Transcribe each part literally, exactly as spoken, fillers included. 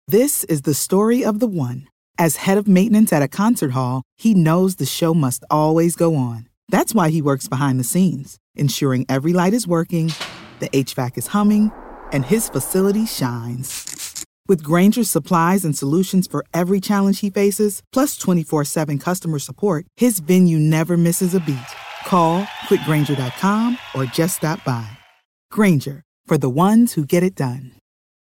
This is the story of the one. As head of maintenance at a concert hall, he knows the show must always go on. That's why he works behind the scenes, ensuring every light is working, the H V A C is humming, and his facility shines. With Grainger's supplies and solutions for every challenge he faces, plus twenty-four seven customer support, his venue never misses a beat. Call quick grainger dot com or just stop by. Grainger, for the ones who get it done.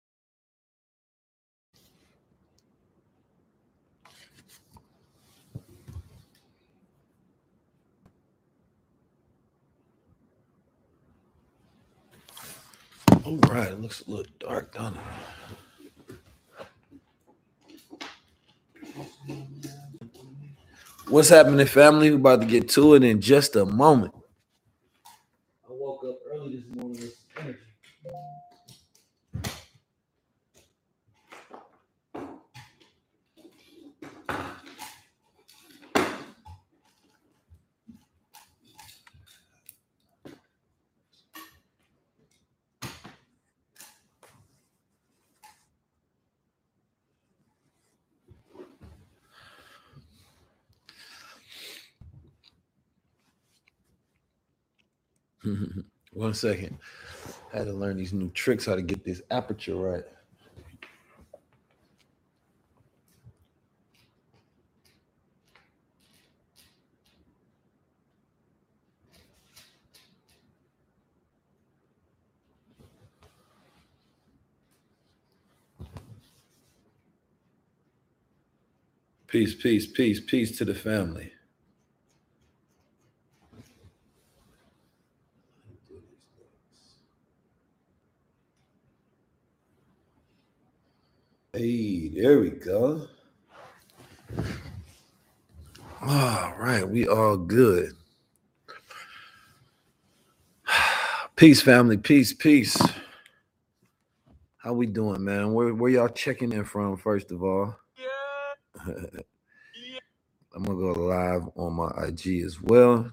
All right, it looks a little dark, doesn't it? What's happening, family? We're about to get to it in just a moment. I woke up early this morning with energy. One second. I had to learn these new tricks, how to get this aperture right. Peace, peace, peace, peace to the family. Hey, there we go. All right, we all good. Peace, family. Peace, peace. How we doing, man? Where where y'all checking in from, first of all? Yeah. Yeah. I'm gonna go live on my I G as well.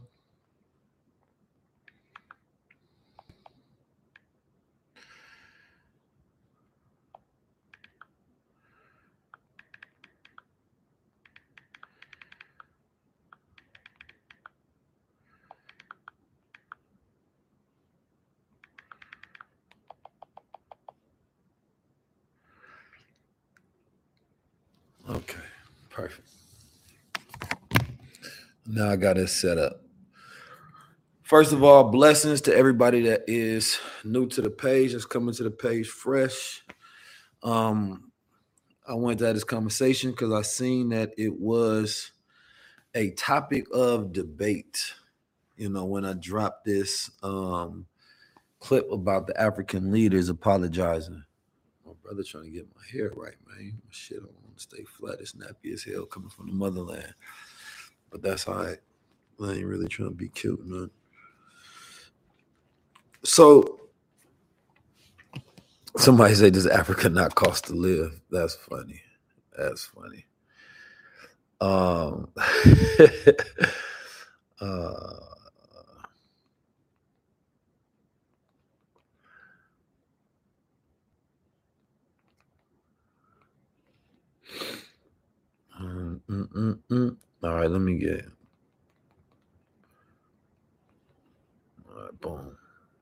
Okay, perfect. Now I got it set up. First of all, blessings to everybody that is new to the page, that's coming to the page fresh. Um, I wanted to have this conversation because I seen that it was a topic of debate. You know, when I dropped this um, clip about the African leaders apologizing. My brother trying to get my hair right, man. My shit don't want to stay flat. It's nappy as hell coming from the motherland. But that's all right. I ain't really trying to be cute, man. So somebody say, does Africa not cost to live? That's funny. That's funny. Um, uh, mm, mm, mm, mm. All right, let me get it. All right, boom.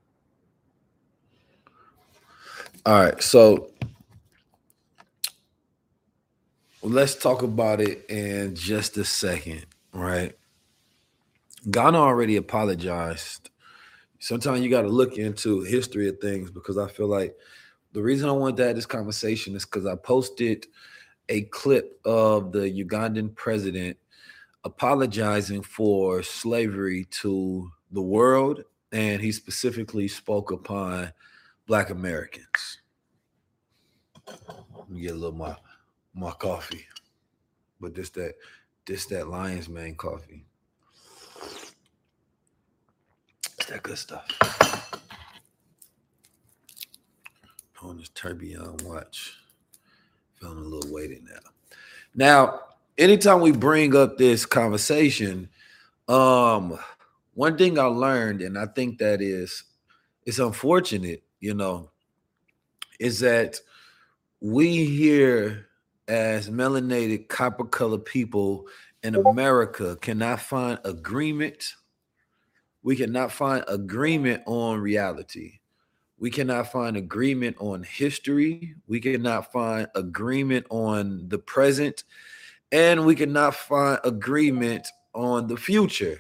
All right, so let's talk about it in just a second, right? Ghana already apologized. Sometimes you got to look into history of things because I feel like the reason I wanted to have this conversation is because I posted a clip of the Ugandan president apologizing for slavery to the world, and he specifically spoke upon Black Americans. Let me get a little more, more coffee, but this that this that Lion's Mane coffee. It's that good stuff. On this Tourbillon watch, feeling a little weighted now. Now, anytime we bring up this conversation, um, one thing I learned, and I think that is, it's unfortunate, you know, is that we here as melanated copper colored people in America cannot find agreement. We cannot find agreement on reality. We cannot find agreement on history. We cannot find agreement on the present. And we cannot find agreement on the future.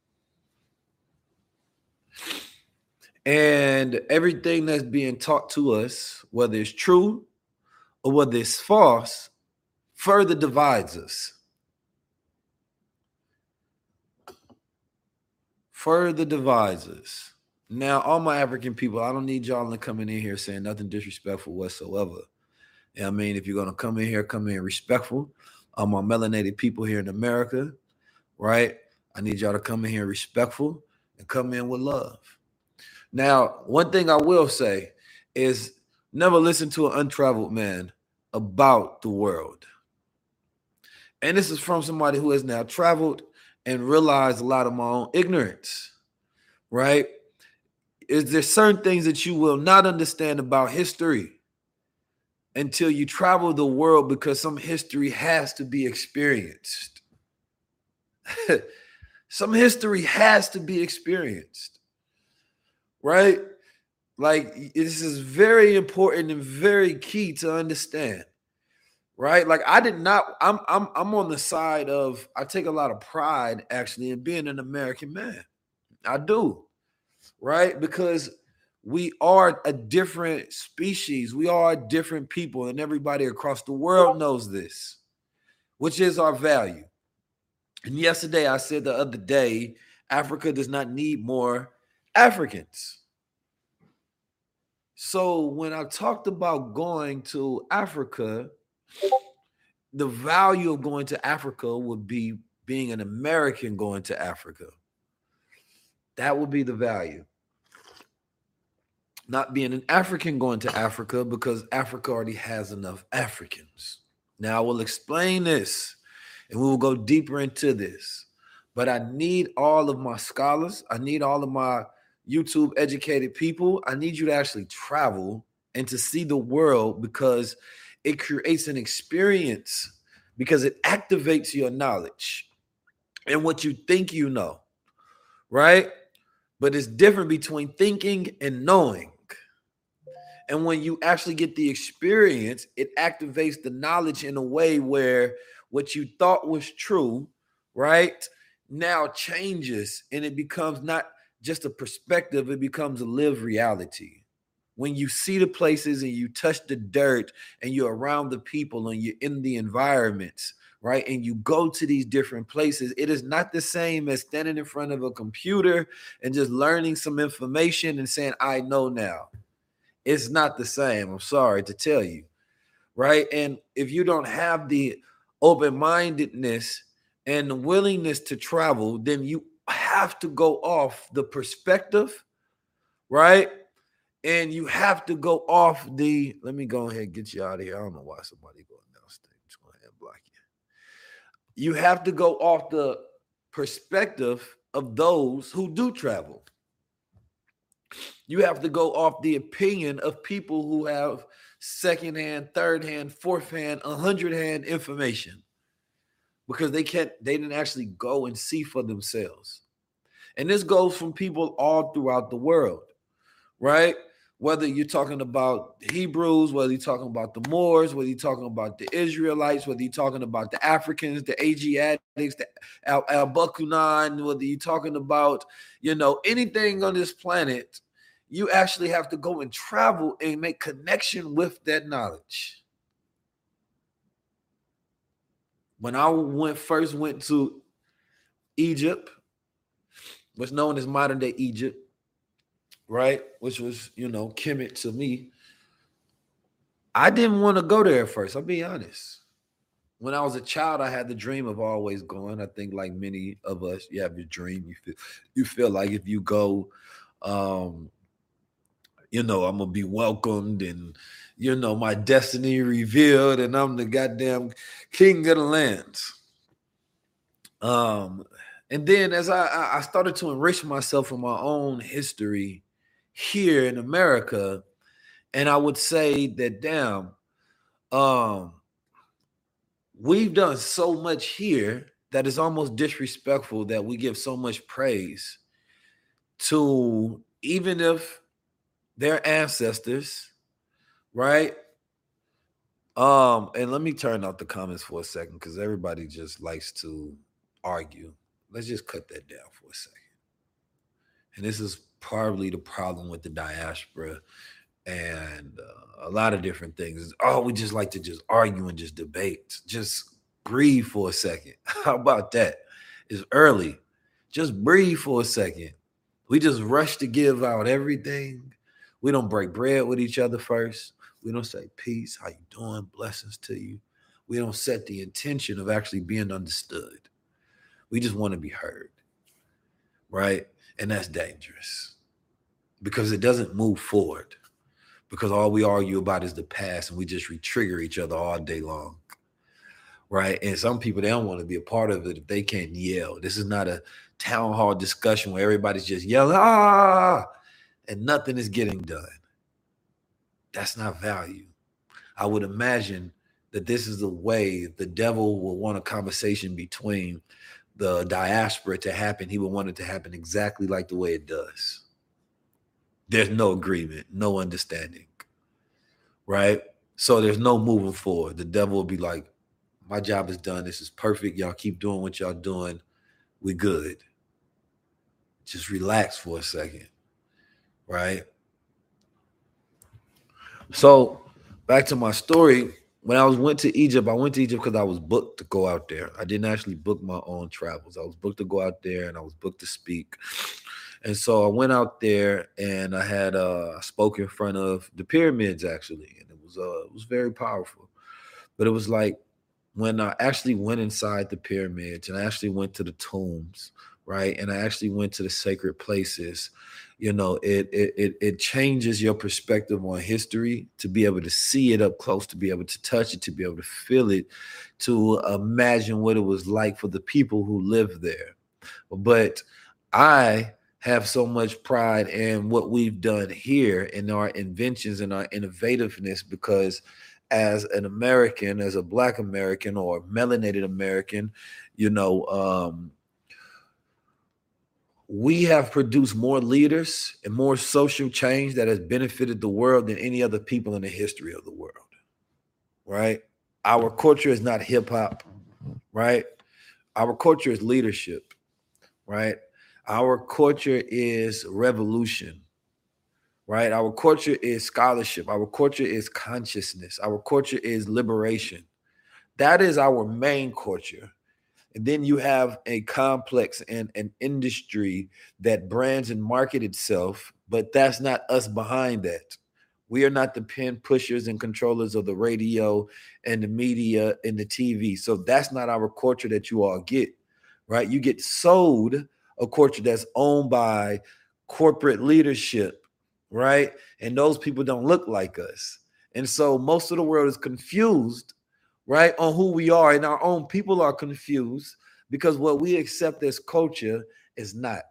And everything that's being taught to us, whether it's true or whether it's false, further divides us. Further divides us. Now, all my African people, I don't need y'all to come in here saying nothing disrespectful whatsoever. You know what I mean? If you're going to come in here, come in respectful. All my melanated people here in America, right? I need y'all to come in here respectful and come in with love. Now, one thing I will say is never listen to an untraveled man about the world. And this is from somebody who has now traveled and realized a lot of my own ignorance, right? Is there certain things that you will not understand about history until you travel the world, because some history has to be experienced. Some history has to be experienced, right? Like, this is very important and very key to understand, right? Like, I did not, I'm, I'm, I'm on the side of, I take a lot of pride actually in being an American man. I do, right? Because we are a different species. We are different people, and everybody across the world knows this, which is our value. And yesterday, I said the other day, Africa does not need more Africans. So when I talked about going to Africa, the value of going to Africa would be being an American going to Africa. That would be the value. Not being an African going to Africa, because Africa already has enough Africans. Now, I will explain this and we will go deeper into this. But I need all of my scholars. I need all of my YouTube educated people. I need you to actually travel and to see the world, because it creates an experience, because it activates your knowledge and what you think you know, right? But it's different between thinking and knowing. And when you actually get the experience, it activates the knowledge in a way where what you thought was true, right, now changes, and it becomes not just a perspective, it becomes a lived reality. When you see the places and you touch the dirt and you're around the people and you're in the environments, right, and you go to these different places, it is not the same as standing in front of a computer and just learning some information and saying, I know now. It's not the same. I'm sorry to tell you, right? And if you don't have the open-mindedness and the willingness to travel, then you have to go off the perspective, right? And you have to go off the, let me go ahead and get you out of here. I don't know why somebody going downstairs. I'm just going ahead and block you. You have to go off the perspective of those who do travel. You have to go off the opinion of people who have secondhand, third hand, fourth hand, a hundred hand information, because they can't, they didn't actually go and see for themselves. And this goes from people all throughout the world, right? Whether you're talking about the Hebrews, whether you're talking about the Moors, whether you're talking about the Israelites, whether you're talking about the Africans, the Asiatics, the Al- Albakunan, whether you're talking about, you know, anything on this planet, you actually have to go and travel and make connection with that knowledge. When I went first went to Egypt, what's known as modern day Egypt, right, which was, you know, Kemet to me, I didn't want to go there at first. I'll be honest. When I was a child, I had the dream of always going. I think like many of us, you have your dream. You feel, you feel like if you go, um, you know, I'm going to be welcomed and, you know, my destiny revealed and I'm the goddamn king of the land. Um, and then as I, I started to enrich myself from my own history here in America, and I would say that, damn, Um, we've done so much here that it's almost disrespectful that we give so much praise to, even if their ancestors, right? Um, and let me turn out the comments for a second because everybody just likes to argue. Let's just cut that down for a second. And this is probably the problem with the diaspora and uh, a lot of different things. Oh, we just like to just argue and just debate. Just breathe for a second. How about that? It's early. Just breathe for a second. We just rush to give out everything. We don't break bread with each other first. We don't say peace, how you doing, blessings to you. We don't set the intention of actually being understood. We just want to be heard, right? And that's dangerous because it doesn't move forward, because all we argue about is the past and we just re-trigger each other all day long, right? And some people, they don't want to be a part of it if they can't yell. This is not a town hall discussion where everybody's just yelling, ah, and nothing is getting done. That's not value. I would imagine that this is the way the devil will want a conversation between the diaspora to happen. He would want it to happen exactly like the way it does. There's no agreement, no understanding, right? So there's no moving forward. The devil will be like, my job is done. This is perfect. Y'all keep doing what y'all doing. We good. Just relax for a second, right? So back to my story. When I was went to Egypt, I went to Egypt because I was booked to go out there. I didn't actually book my own travels. I was booked to go out there and I was booked to speak. And so I went out there and I had uh, spoke in front of the pyramids actually, and it was uh, it was very powerful. But it was like when I actually went inside the pyramids and I actually went to the tombs, right, and I actually went to the sacred places. You know, it it it it changes your perspective on history to be able to see it up close, to be able to touch it, to be able to feel it, to imagine what it was like for the people who lived there. But I have so much pride in what we've done here in our inventions and our innovativeness, because as an American, as a Black American or melanated American, you know, um, we have produced more leaders and more social change that has benefited the world than any other people in the history of the world, right? Our culture is not hip hop, right? Our culture is leadership, right? Our culture is revolution, right? Our culture is scholarship. Our culture is consciousness. Our culture is liberation. That is our main culture. And then you have a complex and an industry that brands and market itself, but that's not us behind that. We are not the pen pushers and controllers of the radio and the media and the T V. So that's not our culture that you all get, right? You get sold a culture that's owned by corporate leadership, right? And those people don't look like us. And so most of the world is confused, right, on who we are, and our own people are confused because what we accept as culture is not,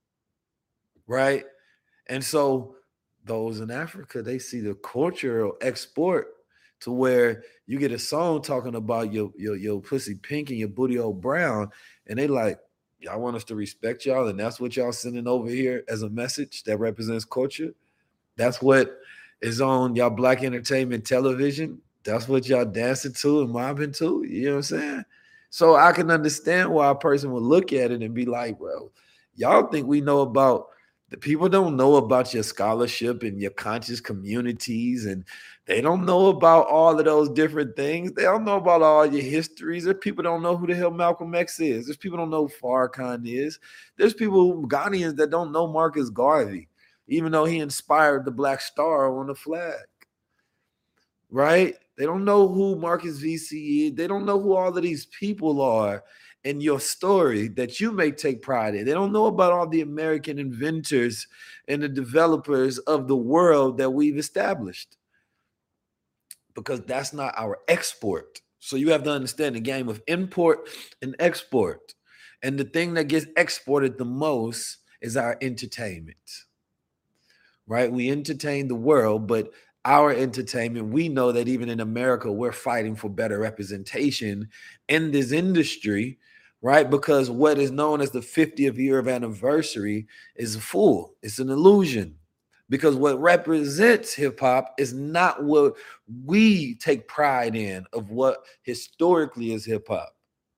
right? And so those in Africa, they see the cultural export to where you get a song talking about your, your, your pussy pink and your booty old brown, and they like, y'all want us to respect y'all, and that's what y'all sending over here as a message that represents culture? That's what is on y'all Black entertainment television? That's what y'all dancing to and mobbing to? You know what I'm saying? So I can understand why a person would look at it and be like, well, y'all think we know about, the people don't know about your scholarship and your conscious communities, and they don't know about all of those different things. They don't know about all your histories. There's people don't know who the hell Malcolm X is. There's people don't know who Farrakhan is. There's people, Ghanaians, that don't know Marcus Garvey, even though he inspired the Black Star on the flag, right? They don't know who Marcus V C is. They don't know who all of these people are in your story that you may take pride in. They don't know about all the American inventors and the developers of the world that we've established, because that's not our export. So you have to understand the game of import and export. And the thing that gets exported the most is our entertainment, right? We entertain the world, but our entertainment, we know that even in America, we're fighting for better representation in this industry, right? Because what is known as the fiftieth year of anniversary is a fool. It's an illusion. Because what represents hip hop is not what we take pride in of what historically is hip hop.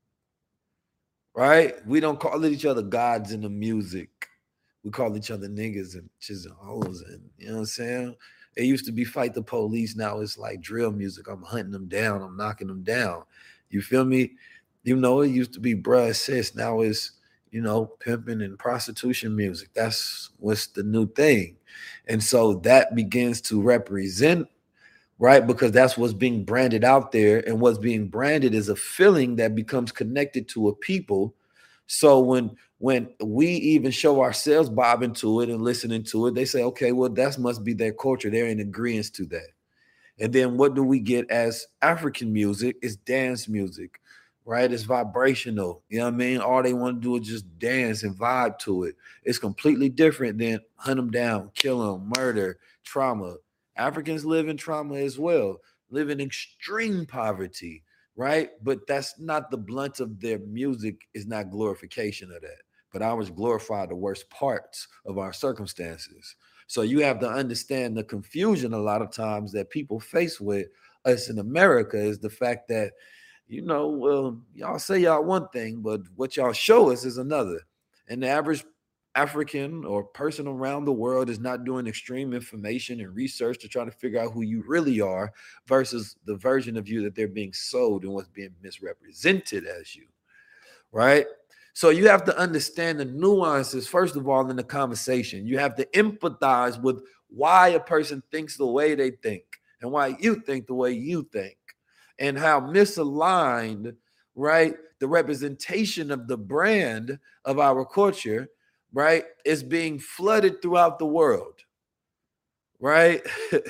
Right? We don't call each other gods in the music. We call each other niggas and chisel hoes, and you know what I'm saying? It used to be fight the police. Now it's like drill music. I'm hunting them down. I'm knocking them down. You feel me? You know, it used to be bruh sis. Now it's, you know, pimping and prostitution music. That's what's the new thing. And so that begins to represent, right? Because that's what's being branded out there. And what's being branded is a feeling that becomes connected to a people. So when when we even show ourselves bobbing to it and listening to it, they say, okay, well, that must be their culture. They're in agreement to that. And then what do we get as African music? It's dance music, right? It's vibrational. You know what I mean? All they want to do is just dance and vibe to it. It's completely different than hunt them down, kill them, murder, trauma. Africans live in trauma as well, live in extreme poverty, right? But that's not the blunt of their music, is not glorification of that. But ours glorify the worst parts of our circumstances. So you have to understand the confusion a lot of times that people face with us in America is the fact that, you know, well, y'all say y'all one thing, but what y'all show us is another. And the average African or person around the world is not doing extreme information and research to try to figure out who you really are versus the version of you that they're being sold and what's being misrepresented as you, right? So you have to understand the nuances, first of all, in the conversation. You have to empathize with why a person thinks the way they think and why you think the way you think and how misaligned, right, the representation of the brand of our culture, right, is being flooded throughout the world, right?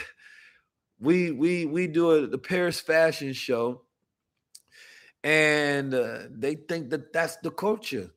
we we we do a, the Paris fashion show, and uh, they think that that's the culture.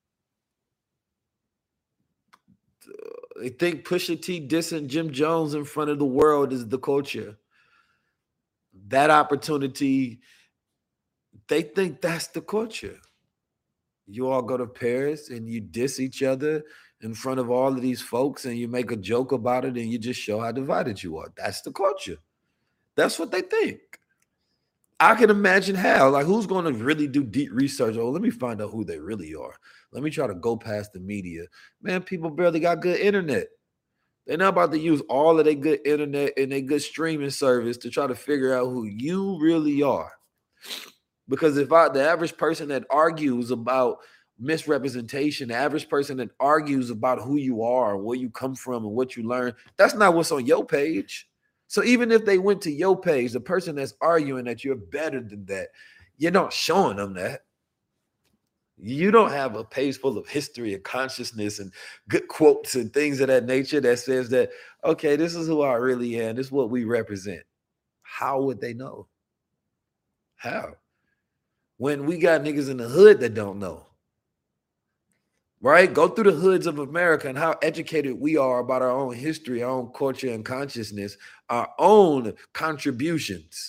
They think Pusha T dissing Jim Jones in front of the world is the culture. That opportunity, they think that's the culture. You all go to Paris and you diss each other in front of all of these folks and you make a joke about it and you just show how divided you are. That's the culture. That's what they think. I can imagine how. Like, who's going to really do deep research? Oh, let me find out who they really are. Let me try to go past the media. Man, people barely got good internet. They're not about to use all of their good internet and their good streaming service to try to figure out who you really are. Because if I, the average person that argues about misrepresentation, the average person that argues about who you are, where you come from, and what you learn, that's not what's on your page. So even if they went to your page, the person that's arguing that you're better than that, you're not showing them that. You don't have a page full of history and consciousness and good quotes and things of that nature that says that, okay, this is who I really am. This is what we represent. How would they know? How? When we got niggas in the hood that don't know, right? Go through the hoods of America and how educated we are about our own history, our own culture and consciousness, our own contributions.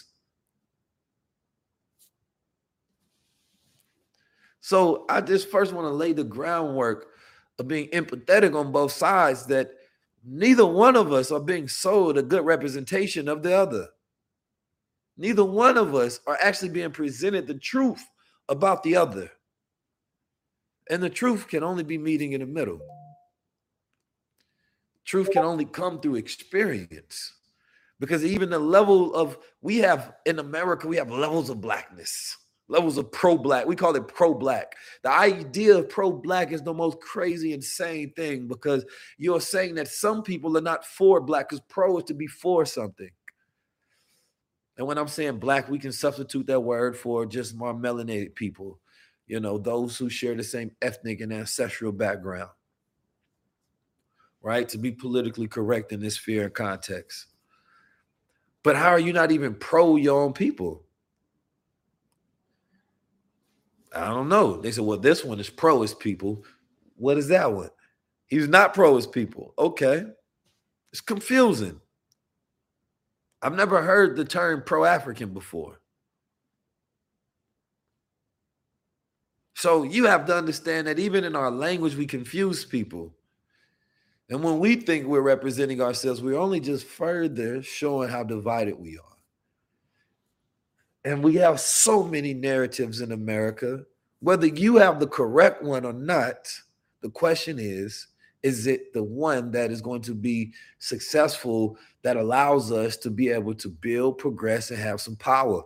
So I just first want to lay the groundwork of being empathetic on both sides, that neither one of us are being sold a good representation of the other. Neither one of us are actually being presented the truth about the other. And the truth can only be meeting in the middle. Truth can only come through experience. Because even the level of, we have in America, we have levels of blackness, levels of pro-black. We call it pro-black. The idea of pro-black is the most crazy, insane thing, because you're saying that some people are not for black, because pro is to be for something. And when I'm saying black, we can substitute that word for just more melanated people, you know, those who share the same ethnic and ancestral background, right? To be politically correct in this sphere and context. But how are you not even pro your own people? I don't know. They said, well, this one is pro his people. What is that one? He's not pro his people. Okay. It's confusing. I've never heard the term pro-African before. So you have to understand that even in our language, we confuse people. And when we think we're representing ourselves, we're only just further showing how divided we are. And we have so many narratives in America. Whether you have the correct one or not, the question is, is it the one that is going to be successful, that allows us to be able to build, progress, and have some power?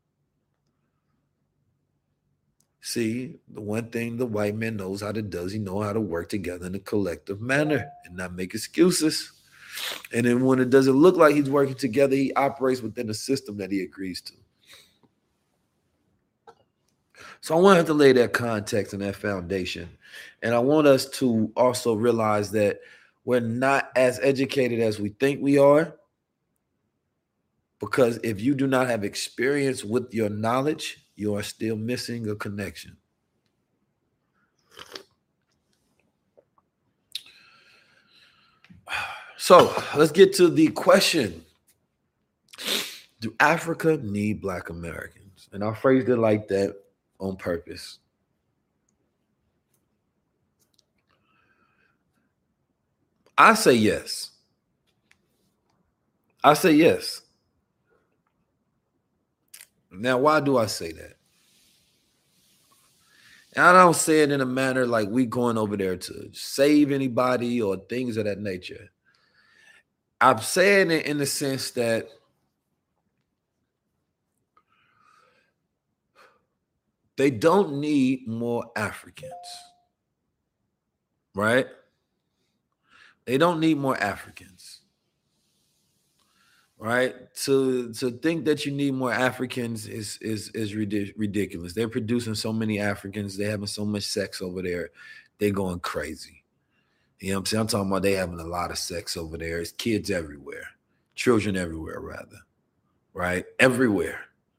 See, the one thing the white man knows how to do is he know how to work together in a collective manner and not make excuses. And then when it doesn't look like he's working together, he operates within a system that he agrees to. So I wanted to lay that context and that foundation. And I want us to also realize that we're not as educated as we think we are. Because if you do not have experience with your knowledge, you are still missing a connection. So let's get to the question. Do Africa need Black Americans? And I phrased it like that on purpose. I say yes. I say yes. Now, why do I say that? And I don't say it in a manner like we going over there to save anybody or things of that nature. I'm saying it in the sense that they don't need more Africans, right? They don't need more Africans, right? To, to think that you need more Africans is, is, is ridiculous. They're producing so many Africans. They're having so much sex over there. They're going crazy. You know what I'm saying? I'm talking about they having a lot of sex over there. It's kids everywhere, children everywhere, rather, right? Everywhere.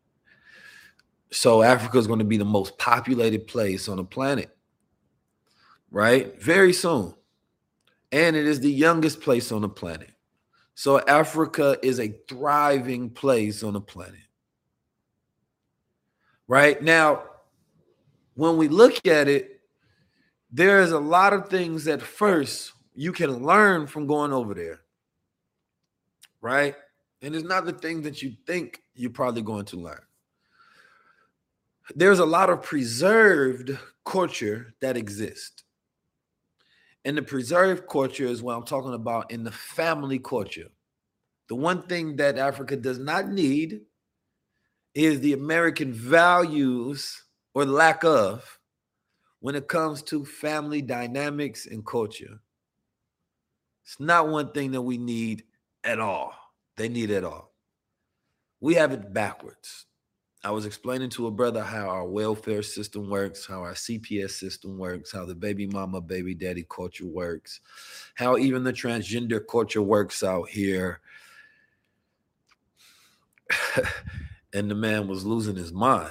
So Africa is going to be the most populated place on the planet, right? Very soon. And it is the youngest place on the planet. So Africa is a thriving place on the planet, right? Now, when we look at it, there's a lot of things that first you can learn from going over there, right? And it's not the thing that you think you're probably going to learn. There's a lot of preserved culture that exists. And the preserved culture is what I'm talking about in the family culture. The one thing that Africa does not need is the American values or lack of when it comes to family dynamics and culture. It's not one thing that we need at all. They need it all. We have it backwards. I was explaining to a brother how our welfare system works, how our C P S system works, how the baby mama, baby daddy culture works, how even the transgender culture works out here. And the man was losing his mind.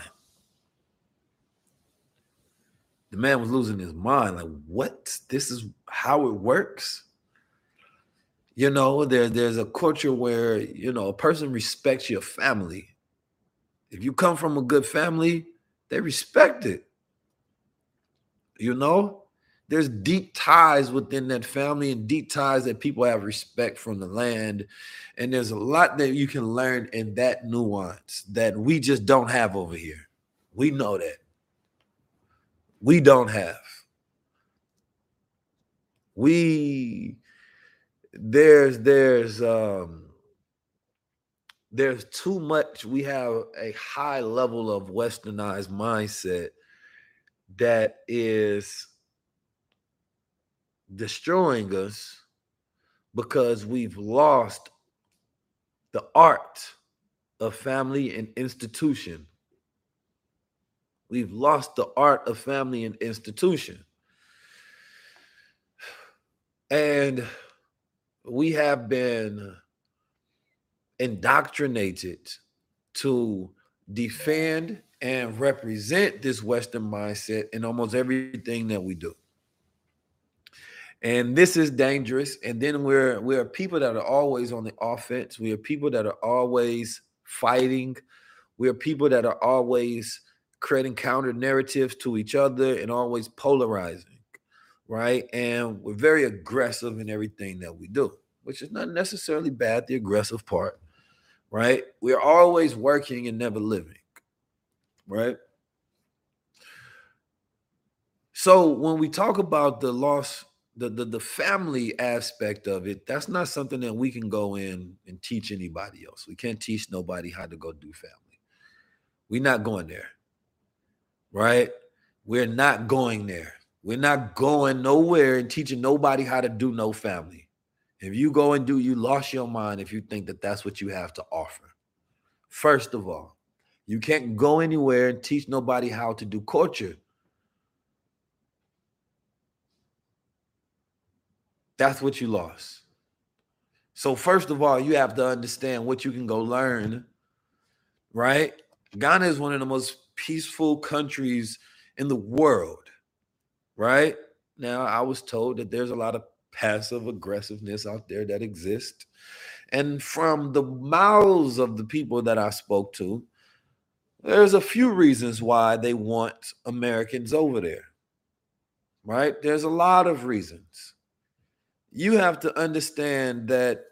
The man was losing his mind. Like, what? This is how it works? You know, there, there's a culture where, you know, a person respects your family. If you come from a good family, they respect it. You know, there's deep ties within that family and deep ties that people have respect from the land. And there's a lot that you can learn in that nuance that we just don't have over here. We know that. We don't have. We, there's, there's, um, There's too much. We have a high level of westernized mindset that is destroying us because we've lost the art of family and institution. We've lost the art of family and institution. And we have been indoctrinated to defend and represent this Western mindset in almost everything that we do. And this is dangerous. And then we're we're people that are always on the offense. We are people that are always fighting. We are people that are always creating counter narratives to each other and always polarizing, right? And we're very aggressive in everything that we do, which is not necessarily bad, the aggressive part, right? We're always working and never living, right? So when we talk about the loss, the, the, the family aspect of it, that's not something that we can go in and teach anybody else. We can't teach nobody how to go do family. We're not going there, right? We're not going there. We're not going nowhere and teaching nobody how to do no family. If you go and do, you lost your mind if you think that that's what you have to offer. First of all, you can't go anywhere and teach nobody how to do culture. That's what you lost. So first of all, you have to understand what you can go learn, right? Ghana is one of the most peaceful countries in the world, right? Now, I was told that there's a lot of passive aggressiveness out there that exists. And from the mouths of the people that I spoke to, there's a few reasons why they want Americans over there, right? There's a lot of reasons. You have to understand that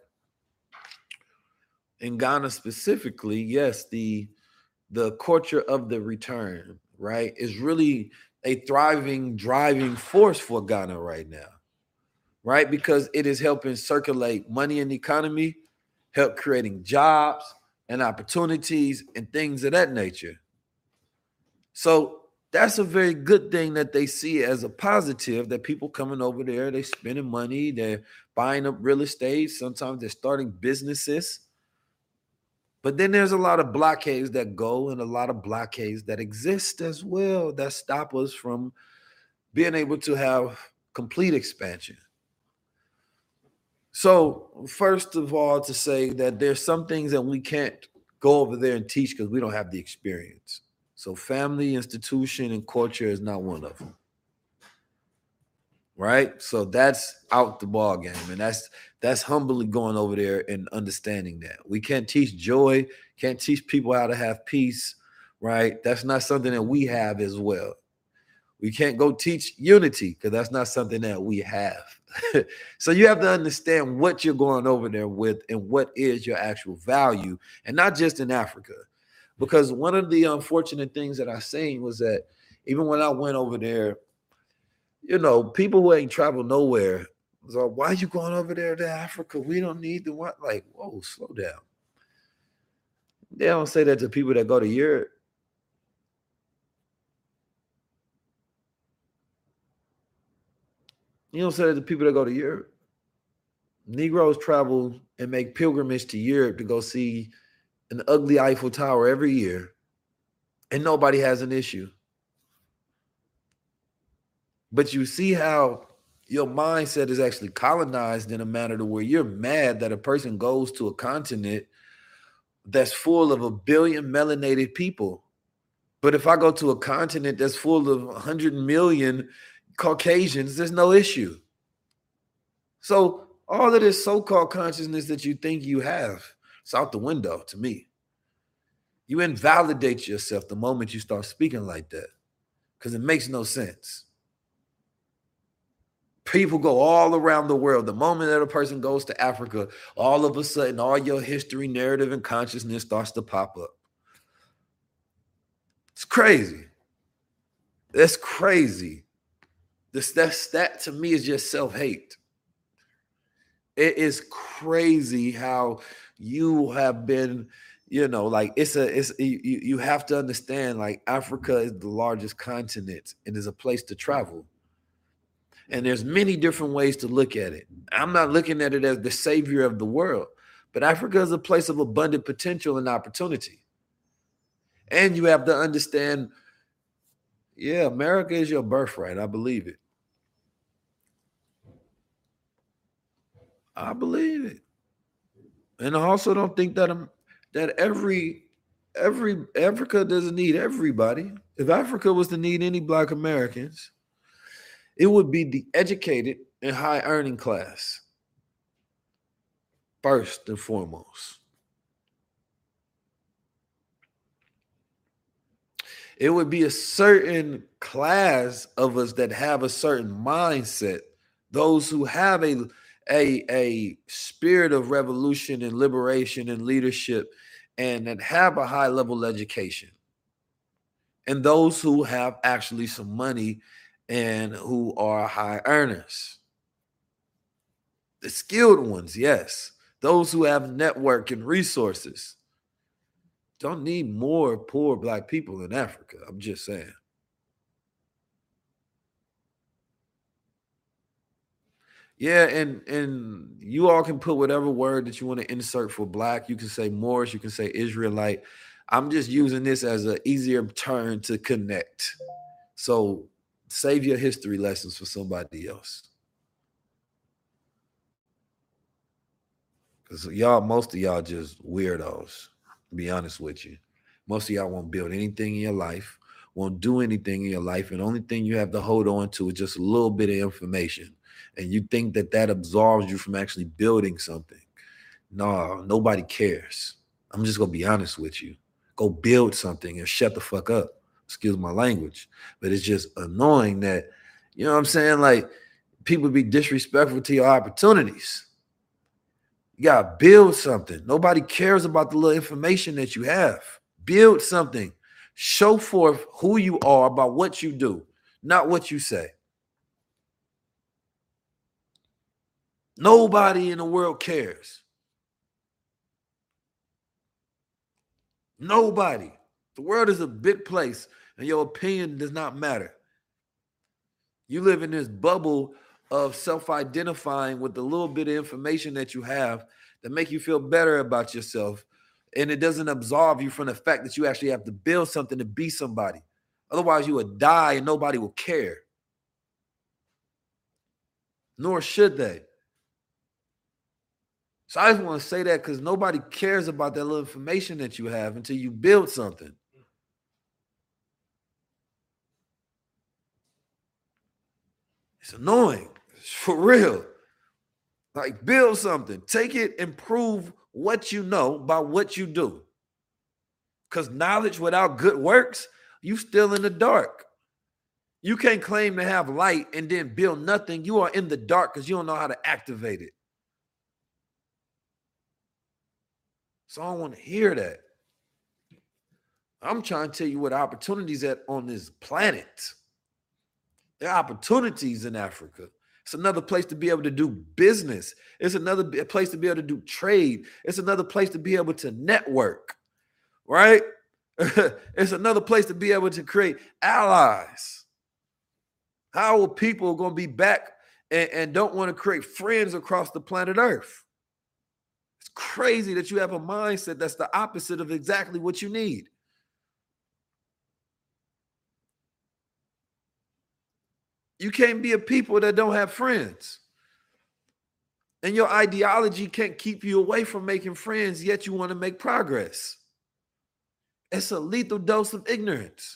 in Ghana specifically, yes, the the culture of the return, right, is really a thriving, driving force for Ghana right now, right? Because it is helping circulate money in the economy, help creating jobs and opportunities and things of that nature. So that's a very good thing that they see as a positive, that people coming over there, they're spending money, they're buying up real estate. Sometimes they're starting businesses. But then there's a lot of blockades that go and a lot of blockades that exist as well that stop us from being able to have complete expansion. So first of all, to say that there's some things that we can't go over there and teach because we don't have the experience. So family, institution, and culture is not one of them. Right? So that's out the ball game. And that's that's humbly going over there and understanding that. We can't teach joy, can't teach people how to have peace, right? That's not something that we have as well. We can't go teach unity because that's not something that we have. So you have to understand what you're going over there with and what is your actual value, and not just in Africa. Because one of the unfortunate things that I seen was that even when I went over there, you know, people who ain't traveled nowhere was like, why are you going over there to Africa? We don't need the what? Like, whoa, slow down. They don't say that to people that go to Europe. You don't say that to people that go to Europe. Negroes travel and make pilgrimage to Europe to go see an ugly Eiffel Tower every year, and nobody has an issue. But you see how your mindset is actually colonized in a manner to where you're mad that a person goes to a continent that's full of a billion melanated people. But if I go to a continent that's full of one hundred million Caucasians, there's no issue. So all of this so-called consciousness that you think you have, it's out the window to me. You invalidate yourself the moment you start speaking like that because it makes no sense. People go all around the world. The moment that a person goes to Africa, all of a sudden, all your history, narrative, and consciousness starts to pop up. It's crazy. That's crazy. This, that's, that to me is just self-hate. It is crazy how you have been, you know, like it's a, it's you, you have to understand, like Africa is the largest continent and is a place to travel. And there's many different ways to look at it. I'm not looking at it as the savior of the world, but Africa is a place of abundant potential and opportunity. And you have to understand, yeah, America is your birthright. I believe it. I believe it. And I also don't think that I'm, that every every Africa doesn't need everybody. If Africa was to need any Black Americans, it would be the educated and high earning class. First and foremost. It would be a certain class of us that have a certain mindset. Those who have a, a, a spirit of revolution and liberation and leadership and that have a high level education. And those who have actually some money and who are high earners. The skilled ones, yes. Those who have network and resources. Don't need more poor black people in Africa. I'm just saying. Yeah, and, and you all can put whatever word that you want to insert for black. You can say Moorish, you can say Israelite. I'm just using this as an easier term to connect. So save your history lessons for somebody else. Because y'all, most of y'all just weirdos, to be honest with you. Most of y'all won't build anything in your life, won't do anything in your life, and the only thing you have to hold on to is just a little bit of information. And you think that that absolves you from actually building something. No, nobody cares. I'm just going to be honest with you. Go build something and shut the fuck up. Excuse my language. But it's just annoying that, you know what I'm saying? Like, people be disrespectful to your opportunities. You got to build something. Nobody cares about the little information that you have. Build something. Show forth who you are about what you do, not what you say. Nobody in the world cares. Nobody. The world is a big place, and your opinion does not matter. You live in this bubble of self-identifying with the little bit of information that you have that make you feel better about yourself, and it doesn't absolve you from the fact that you actually have to build something to be somebody. Otherwise, you would die and nobody will care. Nor should they. So I just want to say that because nobody cares about that little information that you have until you build something. It's annoying. It's for real. Like, build something. Take it and prove what you know by what you do. Because knowledge without good works, you still in the dark. You can't claim to have light and then build nothing. You are in the dark because you don't know how to activate it. So I don't want to hear that. I'm trying to tell you what opportunities at on this planet. There are opportunities in Africa. It's another place to be able to do business. It's another place to be able to do trade. It's another place to be able to network, right? It's another place to be able to create allies. How are people going to be back and, and don't want to create friends across the planet Earth? It's crazy that you have a mindset that's the opposite of exactly what you need. You can't be a people that don't have friends. And your ideology can't keep you away from making friends, yet you want to make progress. It's a lethal dose of ignorance.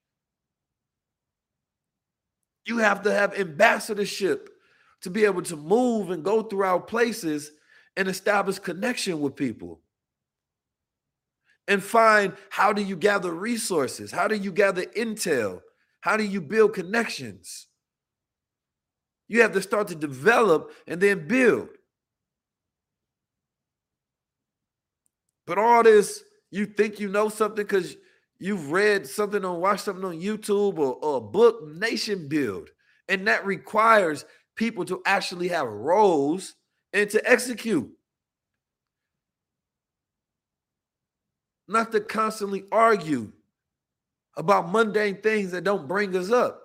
You have to have ambassadorship to be able to move and go throughout places and establish connection with people. And find, how do you gather resources? How do you gather intel? How do you build connections? You have to start to develop and then build. But all this, you think you know something because you've read something or watched something on YouTube or, or a book, nation build. And that requires people to actually have roles and to execute. Not to constantly argue about mundane things that don't bring us up.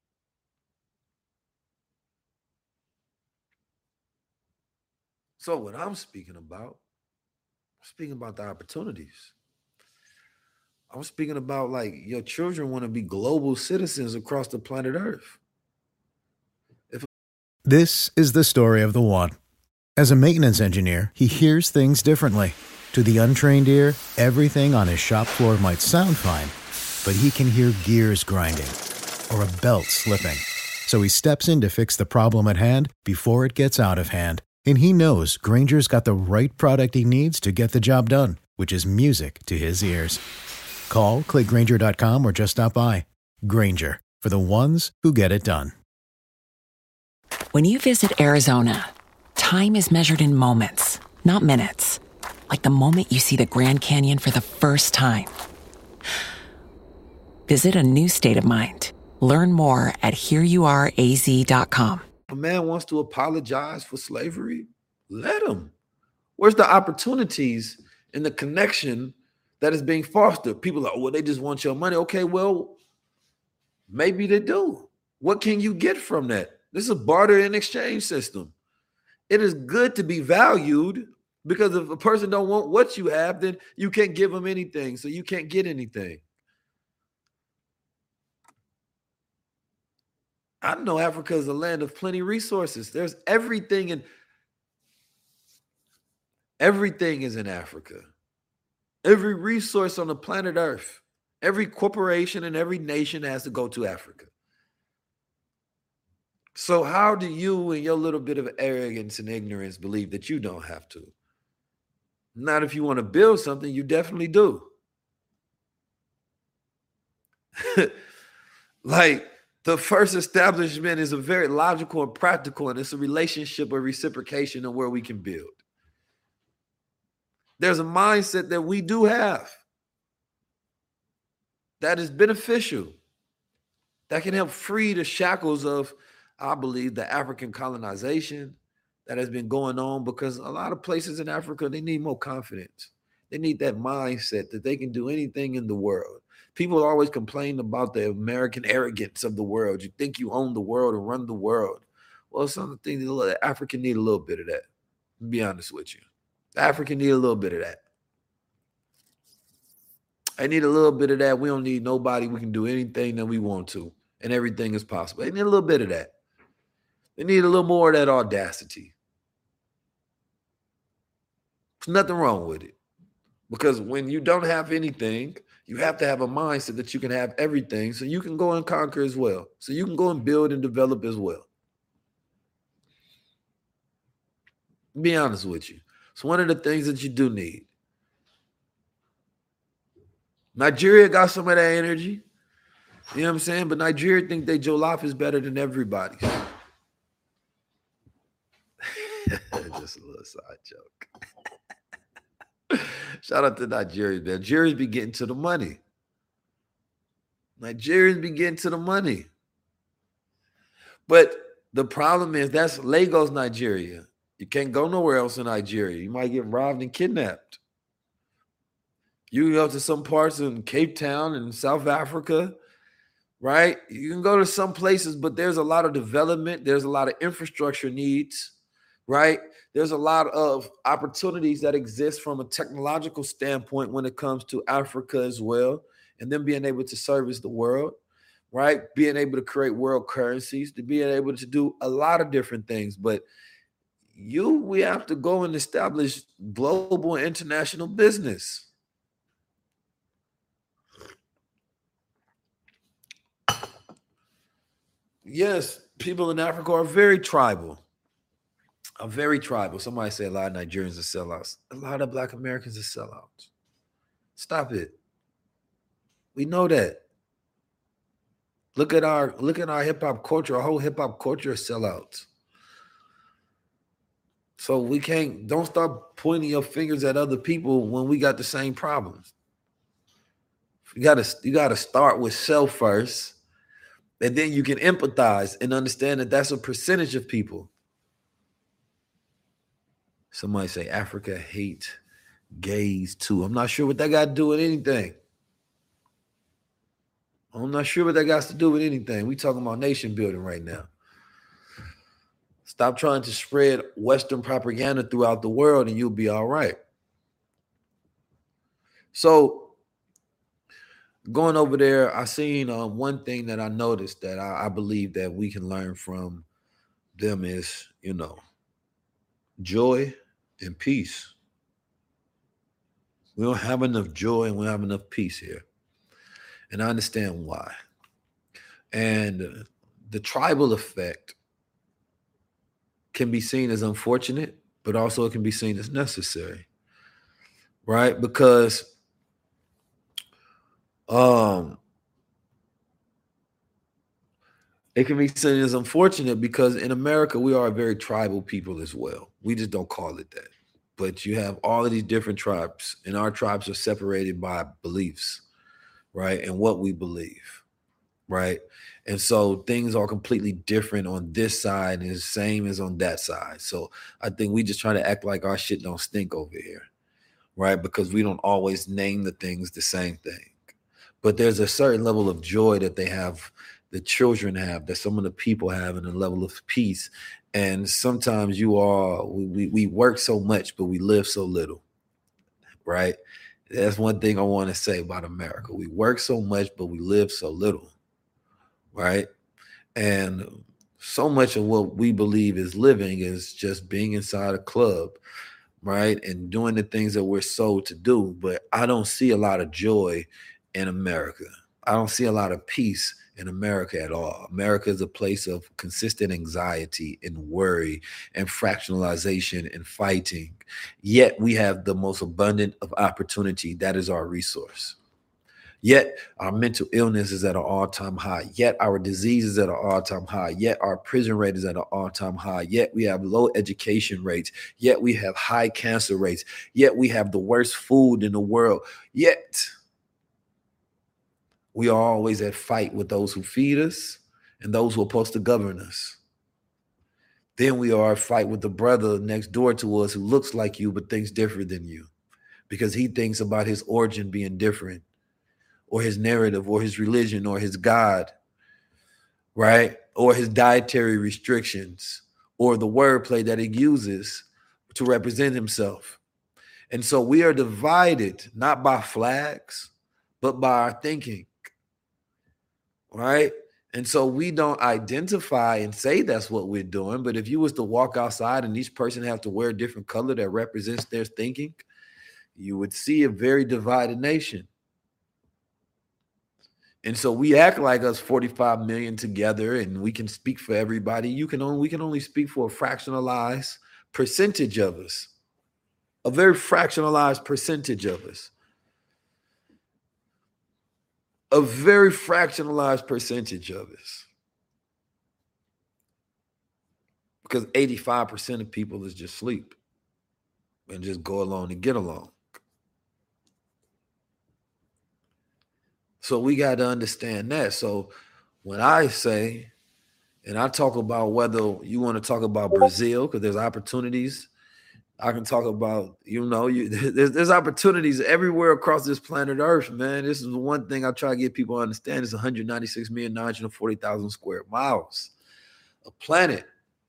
So what I'm speaking about, I'm speaking about the opportunities. I'm speaking about, like, your children want to be global citizens across the planet Earth. If- This is the story of the one. As a maintenance engineer, he hears things differently. To the untrained ear, everything on his shop floor might sound fine, but he can hear gears grinding or a belt slipping. So he steps in to fix the problem at hand before it gets out of hand. And he knows Granger's got the right product he needs to get the job done, which is music to his ears. Call, click Granger dot com, or just stop by. Granger, for the ones who get it done. When you visit Arizona, time is measured in moments, not minutes. Like the moment you see the Grand Canyon for the first time. Visit a new state of mind. Learn more at here you are a z dot com. A man wants to apologize for slavery, let him. Where's the opportunities and the connection that is being fostered? People are, oh, well, they just want your money. Okay, well, maybe they do. What can you get from that? This is a barter and exchange system. It is good to be valued, because if a person don't want what you have, then you can't give them anything. So you can't get anything. I know Africa is a land of plenty resources. There's everything in everything is in Africa. Every resource on the planet Earth, every corporation and every nation has to go to Africa. So how do you and your little bit of arrogance and ignorance believe that you don't have to? Not if you want to build something, you definitely do. Like, the first establishment is a very logical and practical, and it's a relationship of reciprocation of where we can build. There's a mindset that we do have that is beneficial, that can help free the shackles of, I believe, the African colonization that has been going on, because a lot of places in Africa, they need more confidence. They need that mindset that they can do anything in the world. People always complain about the American arrogance of the world. You think you own the world and run the world. Well, some of the things the African need a little bit of that. To be honest with you. The African need a little bit of that. I need a little bit of that. We don't need nobody. We can do anything that we want to, and everything is possible. They need a little bit of that. They need a little more of that audacity. There's nothing wrong with it. Because when you don't have anything, you have to have a mindset that you can have everything, so you can go and conquer as well. So you can go and build and develop as well. Be honest with you. It's one of the things that you do need. Nigeria got some of that energy. You know what I'm saying? But Nigeria think they jollof is better than everybody. Just a little side joke. Shout out to Nigeria. Nigerians be getting to the money. Nigerians be getting to the money. But the problem is that's Lagos, Nigeria. You can't go nowhere else in Nigeria. You might get robbed and kidnapped. You go to some parts in Cape Town and South Africa, right? You can go to some places, but there's a lot of development. There's a lot of infrastructure needs, right? There's a lot of opportunities that exist from a technological standpoint when it comes to Africa as well, and them being able to service the world, right? Being able to create world currencies, to being able to do a lot of different things. But you, we have to go and establish global and international business. Yes, people in Africa are very tribal. Are very tribal. Somebody say a lot of Nigerians are sellouts. A lot of Black Americans are sellouts. Stop it. We know that. Look at our look at our hip hop culture. Our whole hip hop culture is sellouts. So we can't. Don't start pointing your fingers at other people when we got the same problems. You gotta you gotta start with self first, and then you can empathize and understand that that's a percentage of people. Somebody say Africa hate gays too. I'm not sure what that got to do with anything. I'm not sure what that got to do with anything. We talking about nation building right now. Stop trying to spread Western propaganda throughout the world and you'll be all right. So going over there, I seen um, one thing that I noticed that I, I believe that we can learn from them is, you know, joy and peace. We don't have enough joy and we don't have enough peace here. And I understand why. And the tribal effect can be seen as unfortunate, but also it can be seen as necessary, right? Because um, it can be seen as unfortunate because in America, we are a very tribal people as well. We just don't call it that. But you have all of these different tribes, and our tribes are separated by beliefs, right? And what we believe, right? And so things are completely different on this side and the same as on that side. So I think we just try to act like our shit don't stink over here, right? Because we don't always name the things the same thing. But there's a certain level of joy that they have, the children have, that some of the people have, and a level of peace. And sometimes you are, we, we work so much, but we live so little, right? That's one thing I want to say about America. We work so much, but we live so little. Right. And so much of what we believe is living is just being inside a club, right? And doing the things that we're sold to do. But I don't see a lot of joy in America. I don't see a lot of peace in America at all. America is a place of consistent anxiety and worry and fractionalization and fighting. Yet we have the most abundant of opportunity. That is our resource. Yet our mental illness is at an all-time high. Yet our disease is at an all-time high. Yet our prison rate is at an all-time high. Yet we have low education rates. Yet we have high cancer rates. Yet we have the worst food in the world. Yet we are always at fight with those who feed us and those who are supposed to govern us. Then we are at fight with the brother next door to us who looks like you but thinks different than you because he thinks about his origin being different, or his narrative, or his religion, or his God, right? Or his dietary restrictions, or the wordplay that he uses to represent himself. And so we are divided, not by flags, but by our thinking, right? And so we don't identify and say that's what we're doing, but if you was to walk outside and each person have to wear a different color that represents their thinking, you would see a very divided nation. And so we act like us forty-five million together and we can speak for everybody. You can only, we can only speak for a fractionalized percentage of us, a very fractionalized percentage of us, a very fractionalized percentage of us. Because eighty-five percent of people is just sleep and just go along and get along. So we got to understand that. So when I say, and I talk about whether you want to talk about Brazil, because there's opportunities. I can talk about, you know, you, there's, there's opportunities everywhere across this planet Earth, man. This is one thing I try to get people to understand. It's one hundred ninety-six million nine hundred forty thousand square miles, a planet.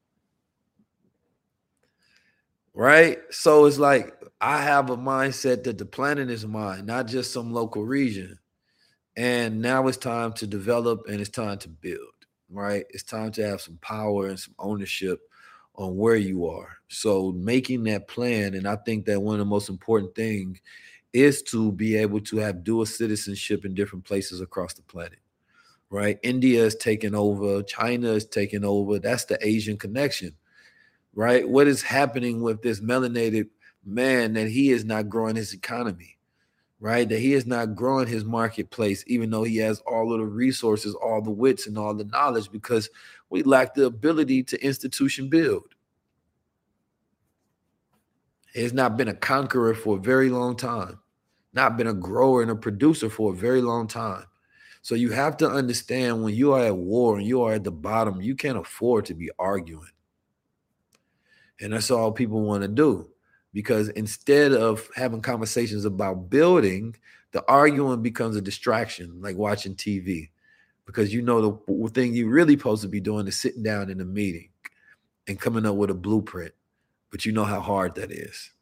Right? So it's like I have a mindset that the planet is mine, not just some local region. And now it's time to develop and it's time to build, right? It's time to have some power and some ownership on where you are. So making that plan, and I think that one of the most important things is to be able to have dual citizenship in different places across the planet, right? India is taking over. China is taking over. That's the Asian connection, right? What is happening with this melanated man that he is not growing his economy? Right, that he is not growing his marketplace, even though he has all of the resources, all the wits, and all the knowledge, because we lack the ability to institution build. He has not been a conqueror for a very long time, not been a grower and a producer for a very long time. So you have to understand when you are at war and you are at the bottom, you can't afford to be arguing. And that's all people want to do. Because instead of having conversations about building, the arguing becomes a distraction, like watching T V. Because you know the thing you're really supposed to be doing is sitting down in a meeting and coming up with a blueprint. But you know how hard that is.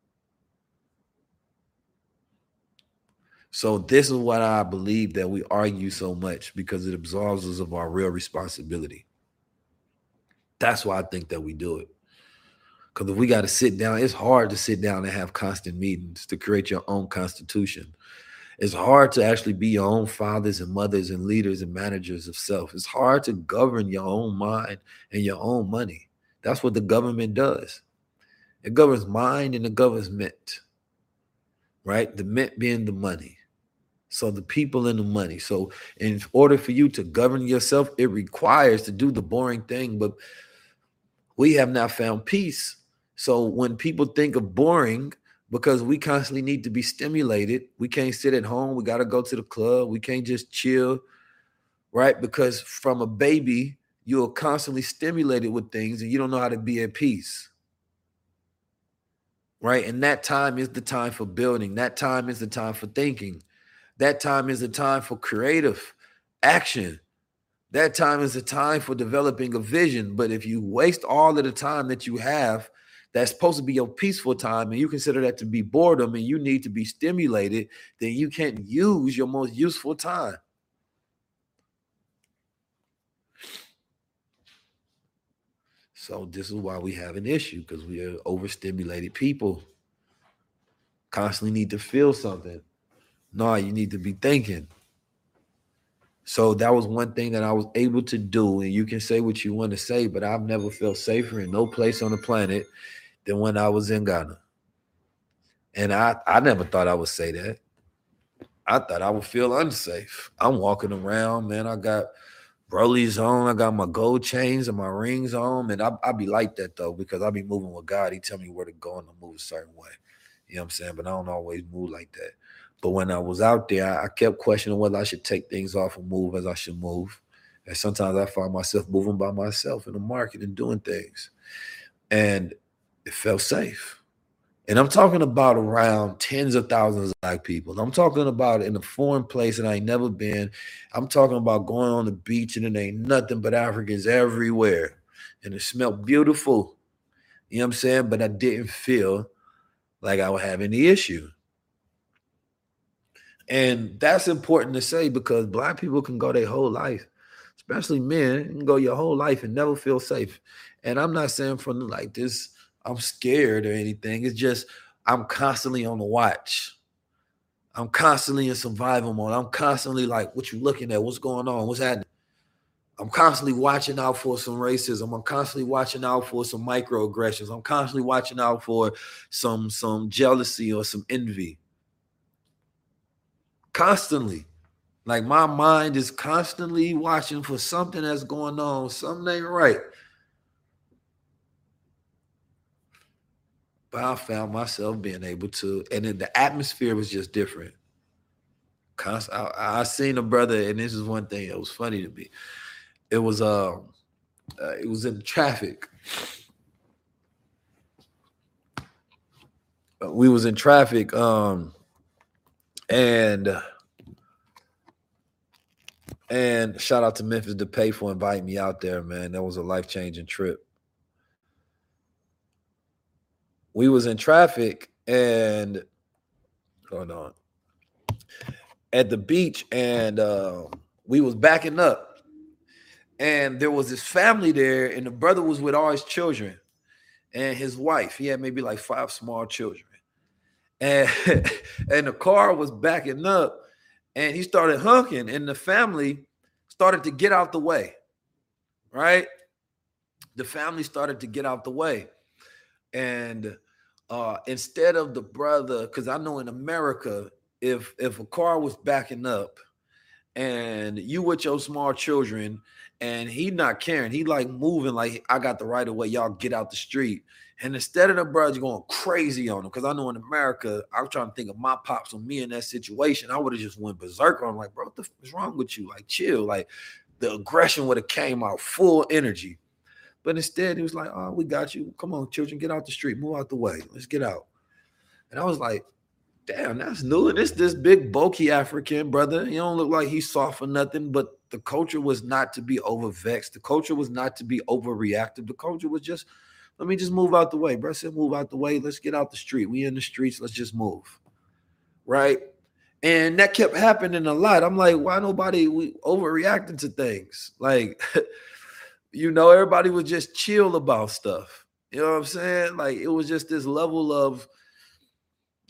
So this is what I believe, that we argue so much, because it absolves us of our real responsibility. That's why I think that we do it. Because if we got to sit down, it's hard to sit down and have constant meetings to create your own constitution. It's hard to actually be your own fathers and mothers and leaders and managers of self. It's hard to govern your own mind and your own money. That's what the government does. It governs mind and it governs mint, right? The mint being the money. So the people and the money. So in order for you to govern yourself, it requires to do the boring thing, but we have not found peace. So when people think of boring, because we constantly need to be stimulated, we can't sit at home. We got to go to the club. We can't just chill, right? Because from a baby, you're constantly stimulated with things and you don't know how to be at peace, right? And that time is the time for building. That time is the time for thinking. That time is the time for creative action. That time is the time for developing a vision. But if you waste all of the time that you have, that's supposed to be your peaceful time, and you consider that to be boredom and you need to be stimulated, then you can't use your most useful time. So this is why we have an issue, because we are overstimulated people. Constantly need to feel something. No, you need to be thinking. So that was one thing that I was able to do. And you can say what you want to say, but I've never felt safer in no place on the planet than when I was in Ghana. And I, I never thought I would say that. I thought I would feel unsafe. I'm walking around, man. I got Rollies on. I got my gold chains and my rings on. And I, I be like that, though, because I be moving with God. He tell me where to go and to move a certain way. You know what I'm saying? But I don't always move like that. But when I was out there, I kept questioning whether I should take things off and move as I should move. And sometimes I find myself moving by myself in the market and doing things. And it felt safe. And I'm talking about around tens of thousands of black people. I'm talking about in a foreign place that I ain't never been. I'm talking about going on the beach and it ain't nothing but Africans everywhere. And it smelled beautiful. You know what I'm saying? But I didn't feel like I would have any issue. And that's important to say, because black people can go their whole life, especially men, you can go your whole life and never feel safe. And I'm not saying from like this, I'm scared or anything. It's just I'm constantly on the watch. I'm constantly in survival mode. I'm constantly like, what you looking at? What's going on? What's happening? I'm constantly watching out for some racism. I'm constantly watching out for some microaggressions. I'm constantly watching out for some, some jealousy or some envy. Constantly. Like my mind is constantly watching for something that's going on. Something ain't right. But I found myself being able to, and then the atmosphere was just different. Const- I, I seen a brother, and this is one thing that was funny to me. It was uh, uh it was in traffic. We was in traffic, um, and and shout out to Memphis Depay for inviting me out there, man. That was a life-changing trip. We was in traffic and hold on at the beach, and uh, we was backing up, and there was this family there, and the brother was with all his children and his wife. He had maybe like five small children, and and the car was backing up, and he started honking, and the family started to get out the way. Right, the family started to get out the way. And uh, instead of the brother, because I know in America, if if a car was backing up and you with your small children and he not caring, he like moving like, I got the right of way, y'all get out the street. And instead of the brother going crazy on him, because I know in America, I was trying to think of my pops or me in that situation, I would have just went berserk on him, like, bro, what the f- is wrong with you? Like, chill. Like, the aggression would have came out full energy. But instead, he was like, oh, we got you. Come on, children, get out the street. Move out the way. Let's get out. And I was like, damn, that's new. And this this big, bulky African brother. He don't look like he's soft or nothing, but the culture was not to be over-vexed. The culture was not to be overreactive. The culture was just, let me just move out the way. Bro said, move out the way. Let's get out the street. We in the streets. Let's just move. Right? And that kept happening a lot. I'm like, why nobody we overreacting to things? Like, you know, everybody was just chill about stuff. You know what I'm saying? Like, it was just this level of,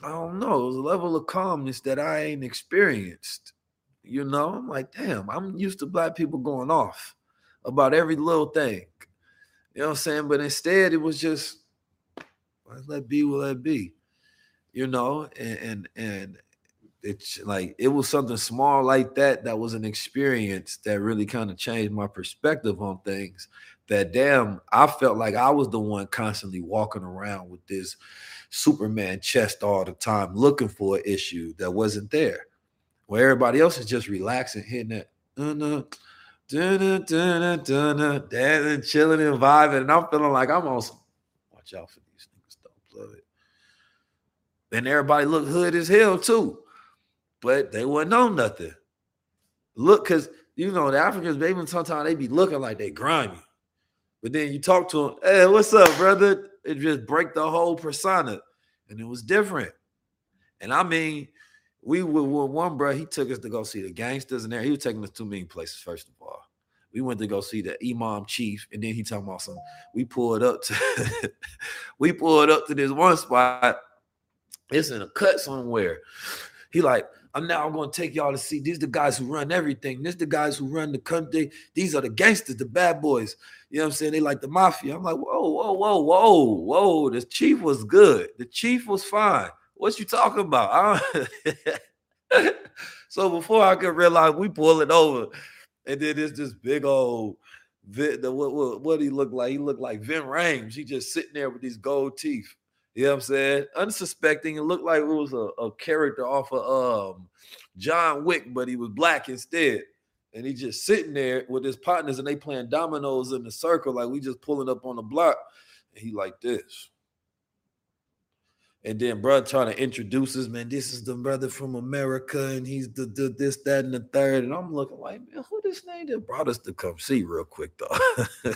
I don't know, it was a level of calmness that I ain't experienced. You know, I'm like, damn, I'm used to black people going off about every little thing. You know what I'm saying? But instead, it was just, let be, will let be. You know, and and and it's like it was something small like that that was an experience that really kind of changed my perspective on things. That damn, I felt like I was the one constantly walking around with this Superman chest all the time, looking for an issue that wasn't there. Where everybody else is just relaxing, hitting that, uh-uh, dun-dun, dun-dun, dun-dun, dancing, chilling, and vibing, and I'm feeling like I'm on some. Watch out for these niggas, don't blow it. And everybody looked hood as hell too, but they wasn't on nothing. Look, because you know the Africans, they even sometimes they be looking like they grimy, but then you talk to them, hey, what's up, brother? It just break the whole persona, and it was different. And I mean, we were with one bro. He took us to go see the Gangsters, and there he was taking us to many places. First of all, we went to go see the Imam Chief, and then he talking about some. We pulled up to, we pulled up to this one spot. It's in a cut somewhere. He like, I'm now going to take y'all to see. These are the guys who run everything. These are the guys who run the country. These are the gangsters, the bad boys. You know what I'm saying? They like the mafia. I'm like, whoa, whoa, whoa, whoa, whoa. The chief was good. The chief was fine. What you talking about? So before I could realize, we pull it over, and then there's this big old, the, what, what, what he look like? He looked like Vin Rames. He just sitting there with these gold teeth. You know what I'm saying? Unsuspecting. It looked like it was a, a character off of um, John Wick, but he was black instead. And he just sitting there with his partners, and they playing dominoes in the circle like we just pulling up on the block. And he like this. And then brother trying to introduce us, man, this is the brother from America, and he's the, the this, that, and the third. And I'm looking like, man, who this name that brought us to come see real quick, though?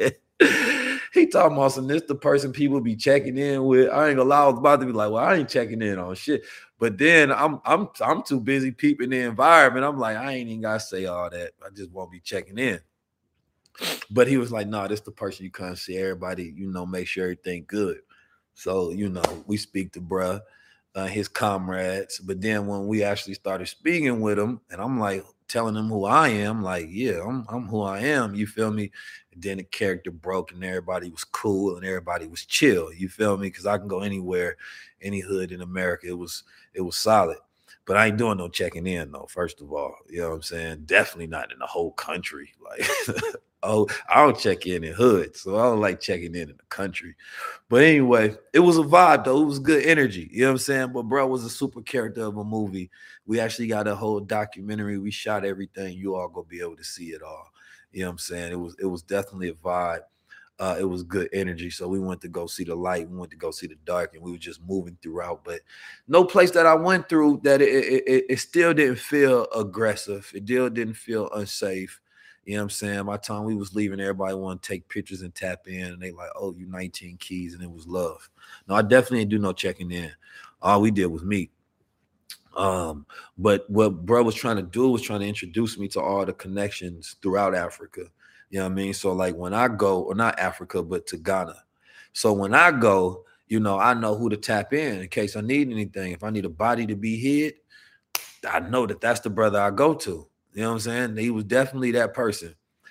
He talking about some, this the person people be checking in with. I ain't gonna lie, I was about to be like, well, I ain't checking in on shit. But then I'm I'm I'm too busy peeping the environment. I'm like, I ain't even gotta say all that. I just won't be checking in. But he was like, no, nah, this the person you come see. Everybody, you know, make sure everything good. So, you know, we speak to bruh, uh, his comrades. But then when we actually started speaking with him, and I'm like telling him who I am, like, yeah, I'm, I'm who I am. You feel me? And then the character broke, and everybody was cool, and everybody was chill. You feel me? Because I can go anywhere, any hood in America. It was it was solid. But I ain't doing no checking in, though, first of all. You know what I'm saying? Definitely not in the whole country. Like, oh, I don't check in in hood, so I don't like checking in in the country. But anyway, it was a vibe, though. It was good energy. You know what I'm saying? But bro was a super character of a movie. We actually got a whole documentary. We shot everything. You all gonna be able to see it all. You know what I'm saying? It was it was definitely a vibe. Uh, it was good energy. So we went to go see the light. We went to go see the dark, and we were just moving throughout. But no place that I went through that it, it, it still didn't feel aggressive. It still didn't feel unsafe. You know what I'm saying? By the time we was leaving, everybody wanted to take pictures and tap in. And they like, oh, you nineteen keys. And it was love. No, I definitely didn't do no checking in. All we did was meet. Um, but what bro was trying to do was trying to introduce me to all the connections throughout Africa. You know what I mean? So like when I go, or not Africa, but to Ghana. So when I go, you know, I know who to tap in in case I need anything. If I need a body to be hid, I know that that's the brother I go to. You know what I'm saying? He was definitely that person.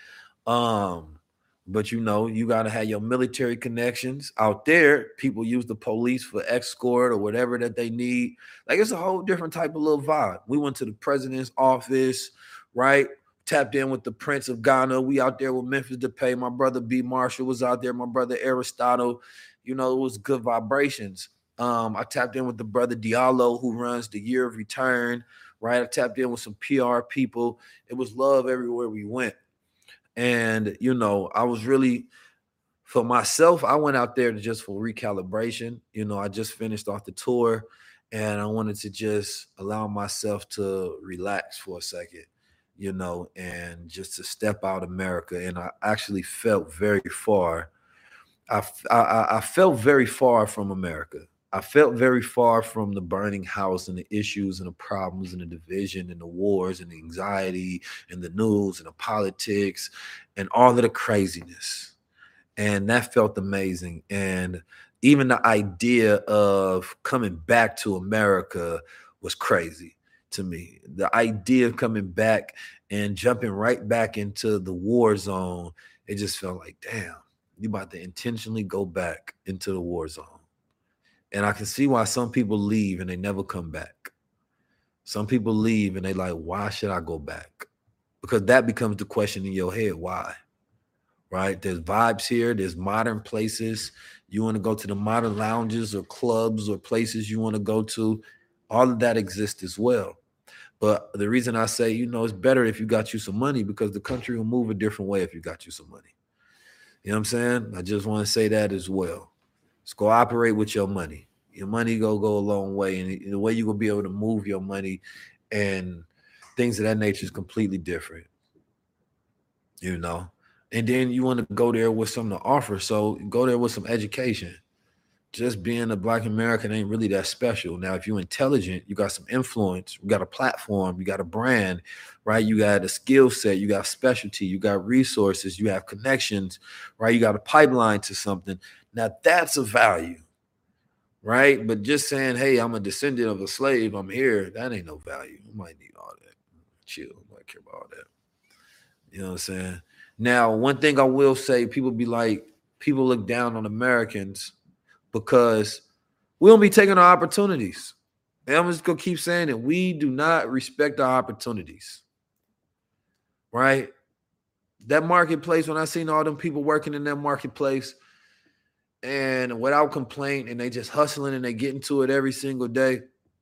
Um, but you know, you got to have your military connections out there. People use the police for escort or whatever that they need. Like it's a whole different type of little vibe. We went to the president's office, right? Tapped in with the Prince of Ghana. We out there with Memphis Depay. My brother B. Marshall was out there. My brother Aristotle. You know, it was good vibrations. Um, I tapped in with the brother Diallo, who runs the Year of Return, right? I tapped in with some P R people. It was love everywhere we went. And, you know, I was really, for myself, I went out there to just for recalibration. You know, I just finished off the tour, and I wanted to just allow myself to relax for a second. You know, and just to step out of America. And I actually felt very far. I, I, I felt very far from America. I felt very far from the burning house and the issues and the problems and the division and the wars and the anxiety and the news and the politics and all of the craziness. And that felt amazing. And even the idea of coming back to America was crazy to me. The idea of coming back and jumping right back into the war zone, it just felt like, damn, you about to intentionally go back into the war zone. And I can see why some people leave and they never come back. Some people leave and they like, why should I go back? Because that becomes the question in your head, why? Right? There's vibes here. There's modern places. You want to go to the modern lounges or clubs or places you want to go to. All of that exists as well. But the reason I say, you know, it's better if you got you some money, because the country will move a different way if you got you some money. You know what I'm saying? I just want to say that as well. Let's go operate with your money. Your money go go a long way. And the way you will be able to move your money and things of that nature is completely different. You know? And then you want to go there with something to offer. So go there with some education. Just being a Black American ain't really that special. Now, if you're intelligent, you got some influence, you got a platform, you got a brand, right? You got a skill set, you got specialty, you got resources, you have connections, right? You got a pipeline to something. Now, that's a value, right? But just saying, hey, I'm a descendant of a slave, I'm here, that ain't no value. You might need all that. Chill, I might care about all that. You know what I'm saying? Now, one thing I will say, people be like, people look down on Americans because we don't be taking our opportunities. And I'm just going to keep saying it. We do not respect our opportunities, right? That marketplace, when I seen all them people working in that marketplace and without complaint, and they just hustling and they get into it every single day,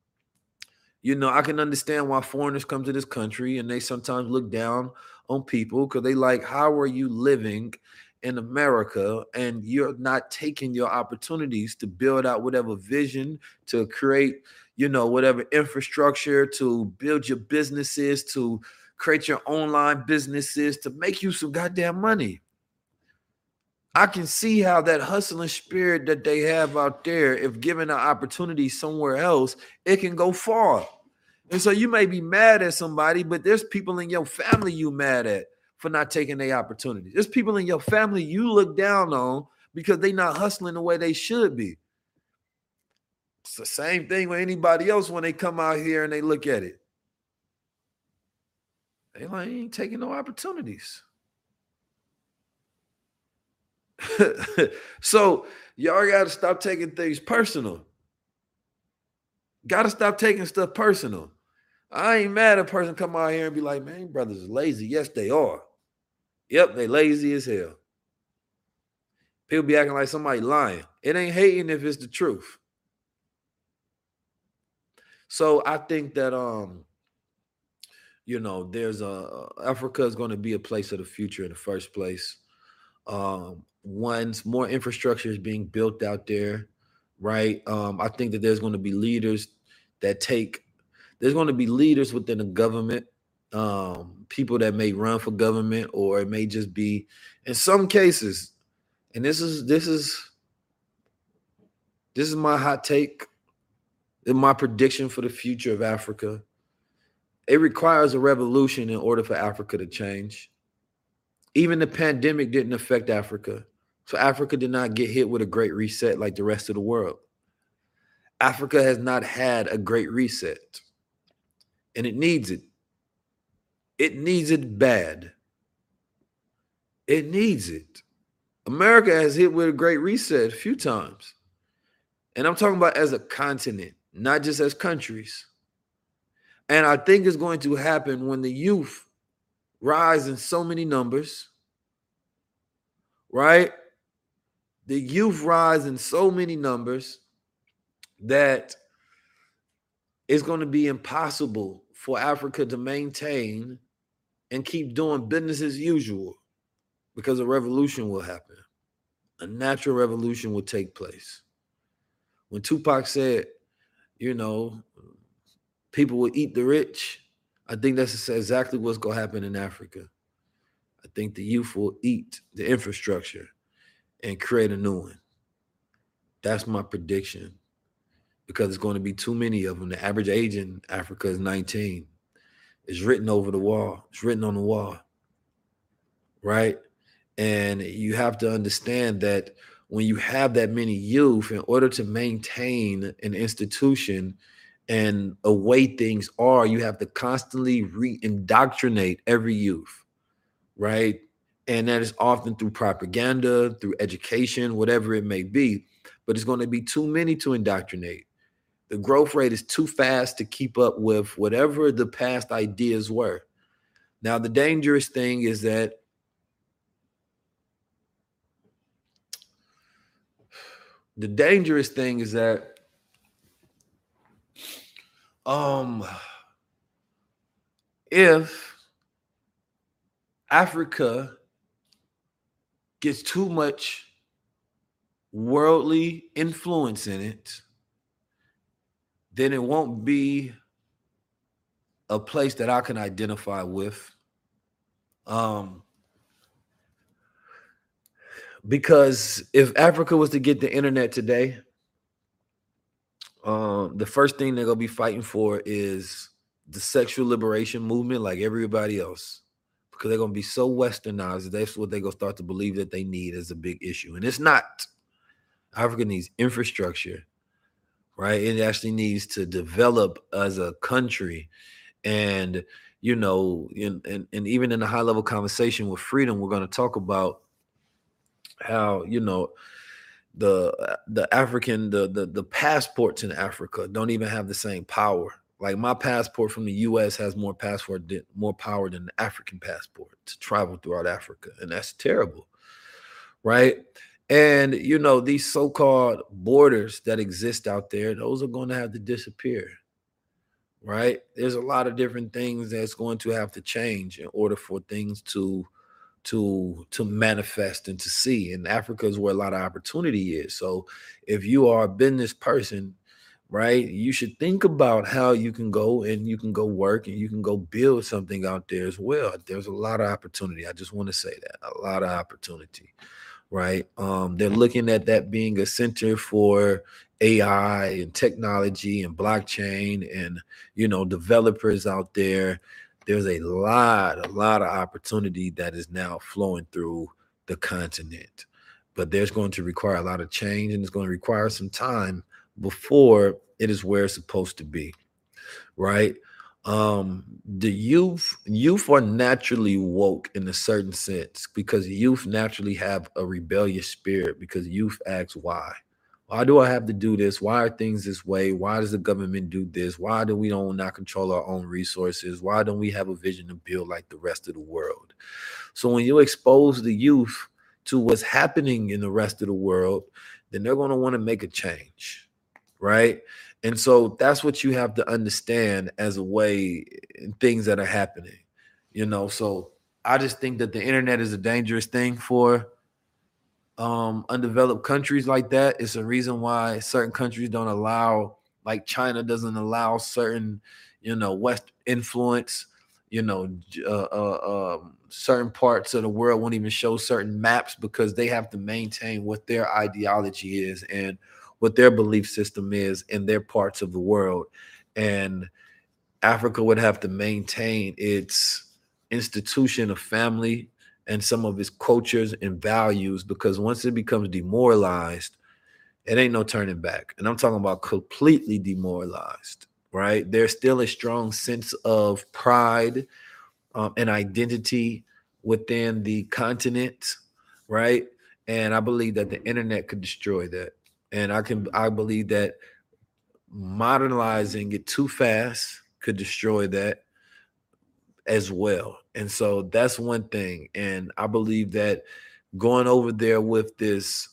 you know, I can understand why foreigners come to this country and they sometimes look down on people because they like, how are you living in America and you're not taking your opportunities to build out whatever vision, to create, you know, whatever infrastructure, to build your businesses, to create your online businesses, to make you some goddamn money. I can see how that hustling spirit that they have out there, if given an opportunity somewhere else, it can go far. And so you may be mad at somebody, but there's people in your family you mad at for not taking their opportunity. There's people in your family you look down on because they're not hustling the way they should be. It's the same thing with anybody else when they come out here and they look at it. They like, ain't taking no opportunities. So y'all got to stop taking things personal. Got to stop taking stuff personal. I ain't mad at a person come out here and be like, man, brothers are lazy. Yes, they are. Yep, they lazy as hell. People be acting like somebody lying. It ain't hating if it's the truth. So I think that, um, you know, there's a, Africa is going to be a place of the future in the first place. Um, once more infrastructure is being built out there, right? Um, I think that there's going to be leaders that take, there's going to be leaders within the government, um, people that may run for government, or it may just be, in some cases, and this is, this is, this is my hot take, and my prediction for the future of Africa. It requires a revolution in order for Africa to change. Even the pandemic didn't affect Africa. So Africa did not get hit with a great reset like the rest of the world. Africa has not had a great reset, and it needs it. It needs it bad. It needs it. America has hit with a great reset a few times. And I'm talking about as a continent, not just as countries. And I think it's going to happen when the youth rise in so many numbers, right? The youth rise in so many numbers that it's going to be impossible for Africa to maintain and keep doing business as usual, because a revolution will happen. A natural revolution will take place. When Tupac said, you know, people will eat the rich, I think that's exactly what's going to happen in Africa. I think the youth will eat the infrastructure and create a new one. That's my prediction, because it's going to be too many of them. The average age in Africa is nineteen. It's written over the wall. It's written on the wall, right? And you have to understand that when you have that many youth, in order to maintain an institution and a way things are, you have to constantly re-indoctrinate every youth, right? And that is often through propaganda, through education, whatever it may be. But it's going to be too many to indoctrinate. The growth rate is too fast to keep up with whatever the past ideas were. Now, the dangerous thing is that the dangerous thing is that um, if Africa gets too much worldly influence in it, then it won't be a place that I can identify with. Um, because if Africa was to get the internet today, um, the first thing they're going to be fighting for is the sexual liberation movement, like everybody else, because they're going to be so westernized. That's what they're going to start to believe that they need as a big issue. And it's not. Africa needs infrastructure, right? It actually needs to develop as a country. And, you know, in, and, and even in the high level conversation with Freedom, we're going to talk about how, you know, the the African, the, the the passports in Africa don't even have the same power. Like my passport from the U S has more passport, more power than the African passport to travel throughout Africa. And that's terrible, right? And, you know, these so-called borders that exist out there, those are going to have to disappear, right? There's a lot of different things that's going to have to change in order for things to to to manifest and to see. And Africa is where a lot of opportunity is. So if you are a business person, right, you should think about how you can go and you can go work and you can go build something out there as well. There's a lot of opportunity. I just want to say that, a lot of opportunity, right? Um, they're looking at that being a center for A I and technology and blockchain and, you know, developers out there. There's a lot, a lot of opportunity that is now flowing through the continent. But there's going to require a lot of change, and it's going to require some time before it is where it's supposed to be, right? Um, the youth, youth are naturally woke in a certain sense because youth naturally have a rebellious spirit because youth asks why. Why do I have to do this? Why are things this way? Why does the government do this? Why do we don't not control our own resources? Why don't we have a vision to build like the rest of the world? So when you expose the youth to what's happening in the rest of the world, then they're going to want to make a change, right? And so that's what you have to understand as a way in things that are happening, you know? So I just think that the internet is a dangerous thing for um, undeveloped countries like that. It's a reason why certain countries don't allow, like China doesn't allow certain, you know, West influence, you know, uh, uh, um, certain parts of the world won't even show certain maps because they have to maintain what their ideology is and what their belief system is in their parts of the world. And Africa would have to maintain its institution of family and some of its cultures and values, because once it becomes demoralized, it ain't no turning back. And I'm talking about completely demoralized, right? There's still a strong sense of pride um, and identity within the continent, right? And I believe that the internet could destroy that. And I can, I believe that modernizing it too fast could destroy that as well. And so that's one thing. And I believe that going over there with this,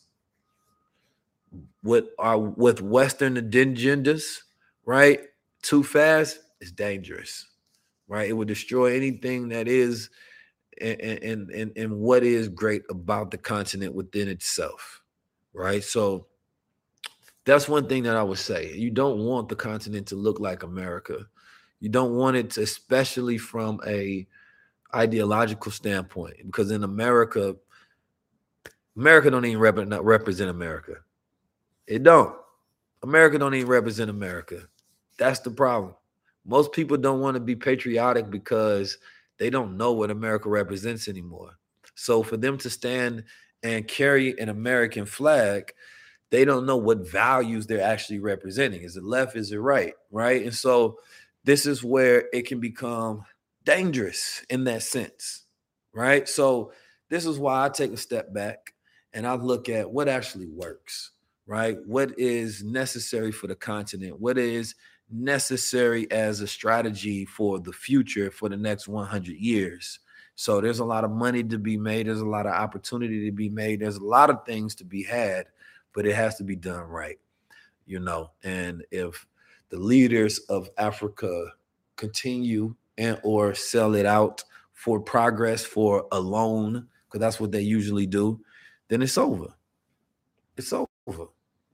with our with Western agendas, right, too fast is dangerous, right? It would destroy anything that is and and and what is great about the continent within itself, right? So that's one thing that I would say. You don't want the continent to look like America. You don't want it to, especially from a ideological standpoint, because in America, America don't even rep- not represent America. It don't. America don't even represent America. That's the problem. Most people don't want to be patriotic because they don't know what America represents anymore. So for them to stand and carry an American flag, they don't know what values they're actually representing. Is it left? Is it right? Right? And so this is where it can become dangerous in that sense, right? So this is why I take a step back and I look at what actually works, right? What is necessary for the continent? What is necessary as a strategy for the future for the next one hundred years? So there's a lot of money to be made. There's a lot of opportunity to be made. There's a lot of things to be had, but it has to be done right, you know? And if the leaders of Africa continue and or sell it out for progress, for a loan, because that's what they usually do, then it's over. It's over.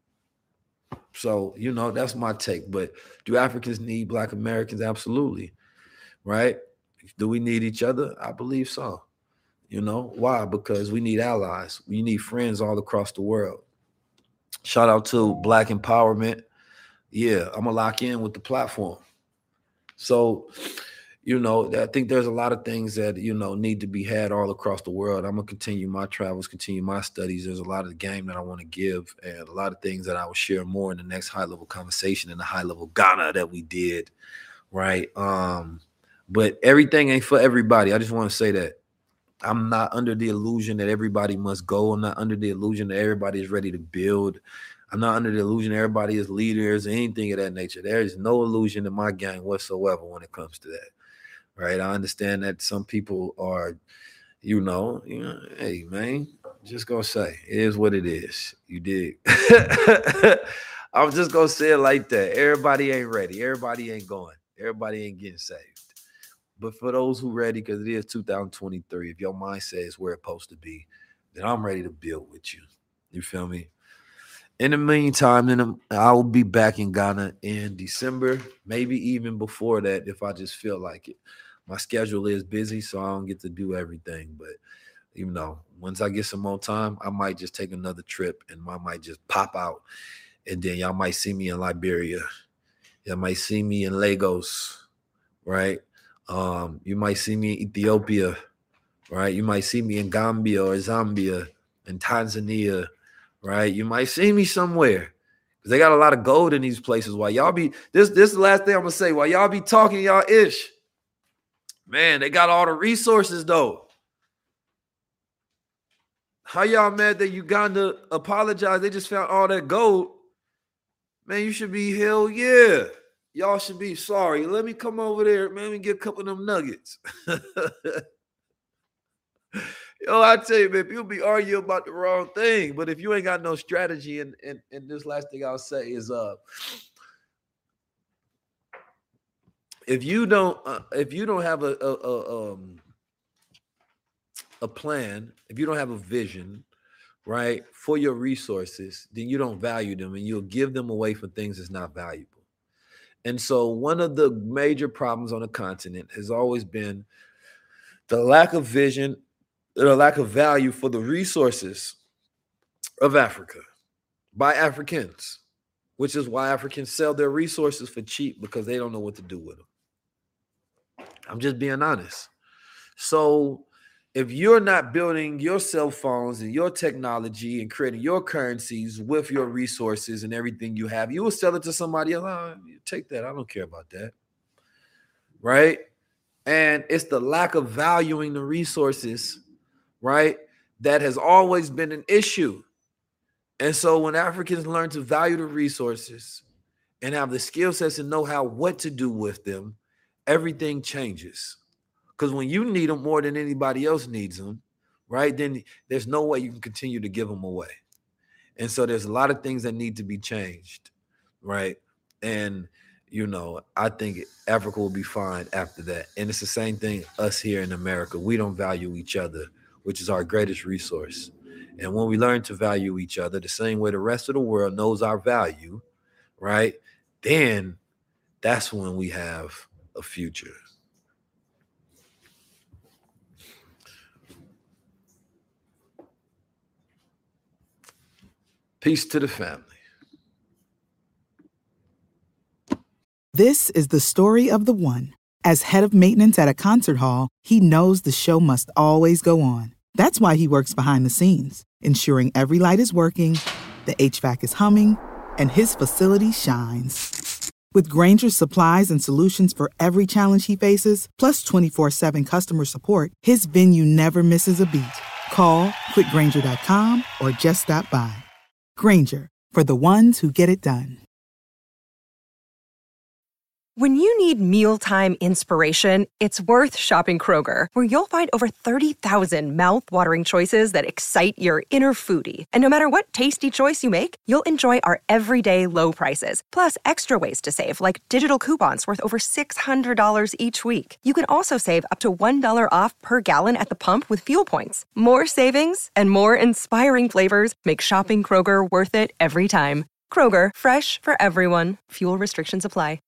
So, you know, that's my take. But do Africans need Black Americans? Absolutely. Right? Do we need each other? I believe so. You know, why? Because we need allies. We need friends all across the world. Shout out to Black Empowerment. Yeah, I'm going to lock in with the platform. So, you know, I think there's a lot of things that, you know, need to be had all across the world. I'm going to continue my travels, continue my studies. There's a lot of the game that I want to give and a lot of things that I will share more in the next high-level conversation in the high-level Ghana that we did, right? Um, but everything ain't for everybody. I just want to say that. I'm not under the illusion that everybody must go. I'm not under the illusion that everybody is ready to build. I'm not under the illusion everybody is leaders or anything of that nature. There is no illusion in my gang whatsoever when it comes to that. Right. I understand that some people are, you know, you know, hey, man, just gonna say it is what it is. You dig? I'm just gonna say it like that. Everybody ain't ready. Everybody ain't going. Everybody ain't getting saved. But for those who ready, because it is two thousand twenty-three, if your mindset is where it's supposed to be, then I'm ready to build with you. You feel me? In the meantime, then I will be back in Ghana in December, maybe even before that if I just feel like it. My schedule is busy, so I don't get to do everything. But, you know, once I get some more time, I might just take another trip and I might just pop out. And then y'all might see me in Liberia. Y'all might see me in Lagos, right? Um, you might see me in Ethiopia, right? You might see me in Gambia or Zambia and Tanzania, right? You might see me somewhere because they got a lot of gold in these places. While y'all be, this, this is the last thing I'm going to say. While y'all be talking y'all ish, man, they got all the resources, though. How y'all mad that Uganda apologized? They just found all that gold. Man, you should be, hell yeah. Y'all should be sorry. Let me come over there, man, and get a couple of them nuggets. Yo, I tell you, man, people be arguing about the wrong thing. But if you ain't got no strategy, and, and, and this last thing I'll say is, uh, If you don't, uh, if you don't have a a, a um a plan, if you don't have a vision, right, for your resources, then you don't value them, and you'll give them away for things that's not valuable. And so, one of the major problems on the continent has always been the lack of vision, the lack of value for the resources of Africa by Africans, which is why Africans sell their resources for cheap because they don't know what to do with them. I'm just being honest. So if you're not building your cell phones and your technology and creating your currencies with your resources and everything you have, you will sell it to somebody else. Oh, take that. I don't care about that. Right? And it's the lack of valuing the resources, right, that has always been an issue. And so when Africans learn to value the resources and have the skill sets and know how what to do with them, everything changes. Because when you need them more than anybody else needs them, right, then there's no way you can continue to give them away. And so there's a lot of things that need to be changed, right? And, you know, I think Africa will be fine after that. And it's the same thing us here in America. We don't value each other, which is our greatest resource. And when we learn to value each other the same way the rest of the world knows our value, right, then that's when we have a future. Peace to the family. This is the story of the one. As head of maintenance at a concert hall, he knows the show must always go on. That's why he works behind the scenes, ensuring every light is working, the H V A C is humming, and his facility shines. With Grainger's supplies and solutions for every challenge he faces, plus twenty-four seven customer support, his venue never misses a beat. Call quick grainger dot com or just stop by. Grainger, for the ones who get it done. When you need mealtime inspiration, it's worth shopping Kroger, where you'll find over thirty thousand mouth-watering choices that excite your inner foodie. And no matter what tasty choice you make, you'll enjoy our everyday low prices, plus extra ways to save, like digital coupons worth over six hundred dollars each week. You can also save up to one dollar off per gallon at the pump with fuel points. More savings and more inspiring flavors make shopping Kroger worth it every time. Kroger, fresh for everyone. Fuel restrictions apply.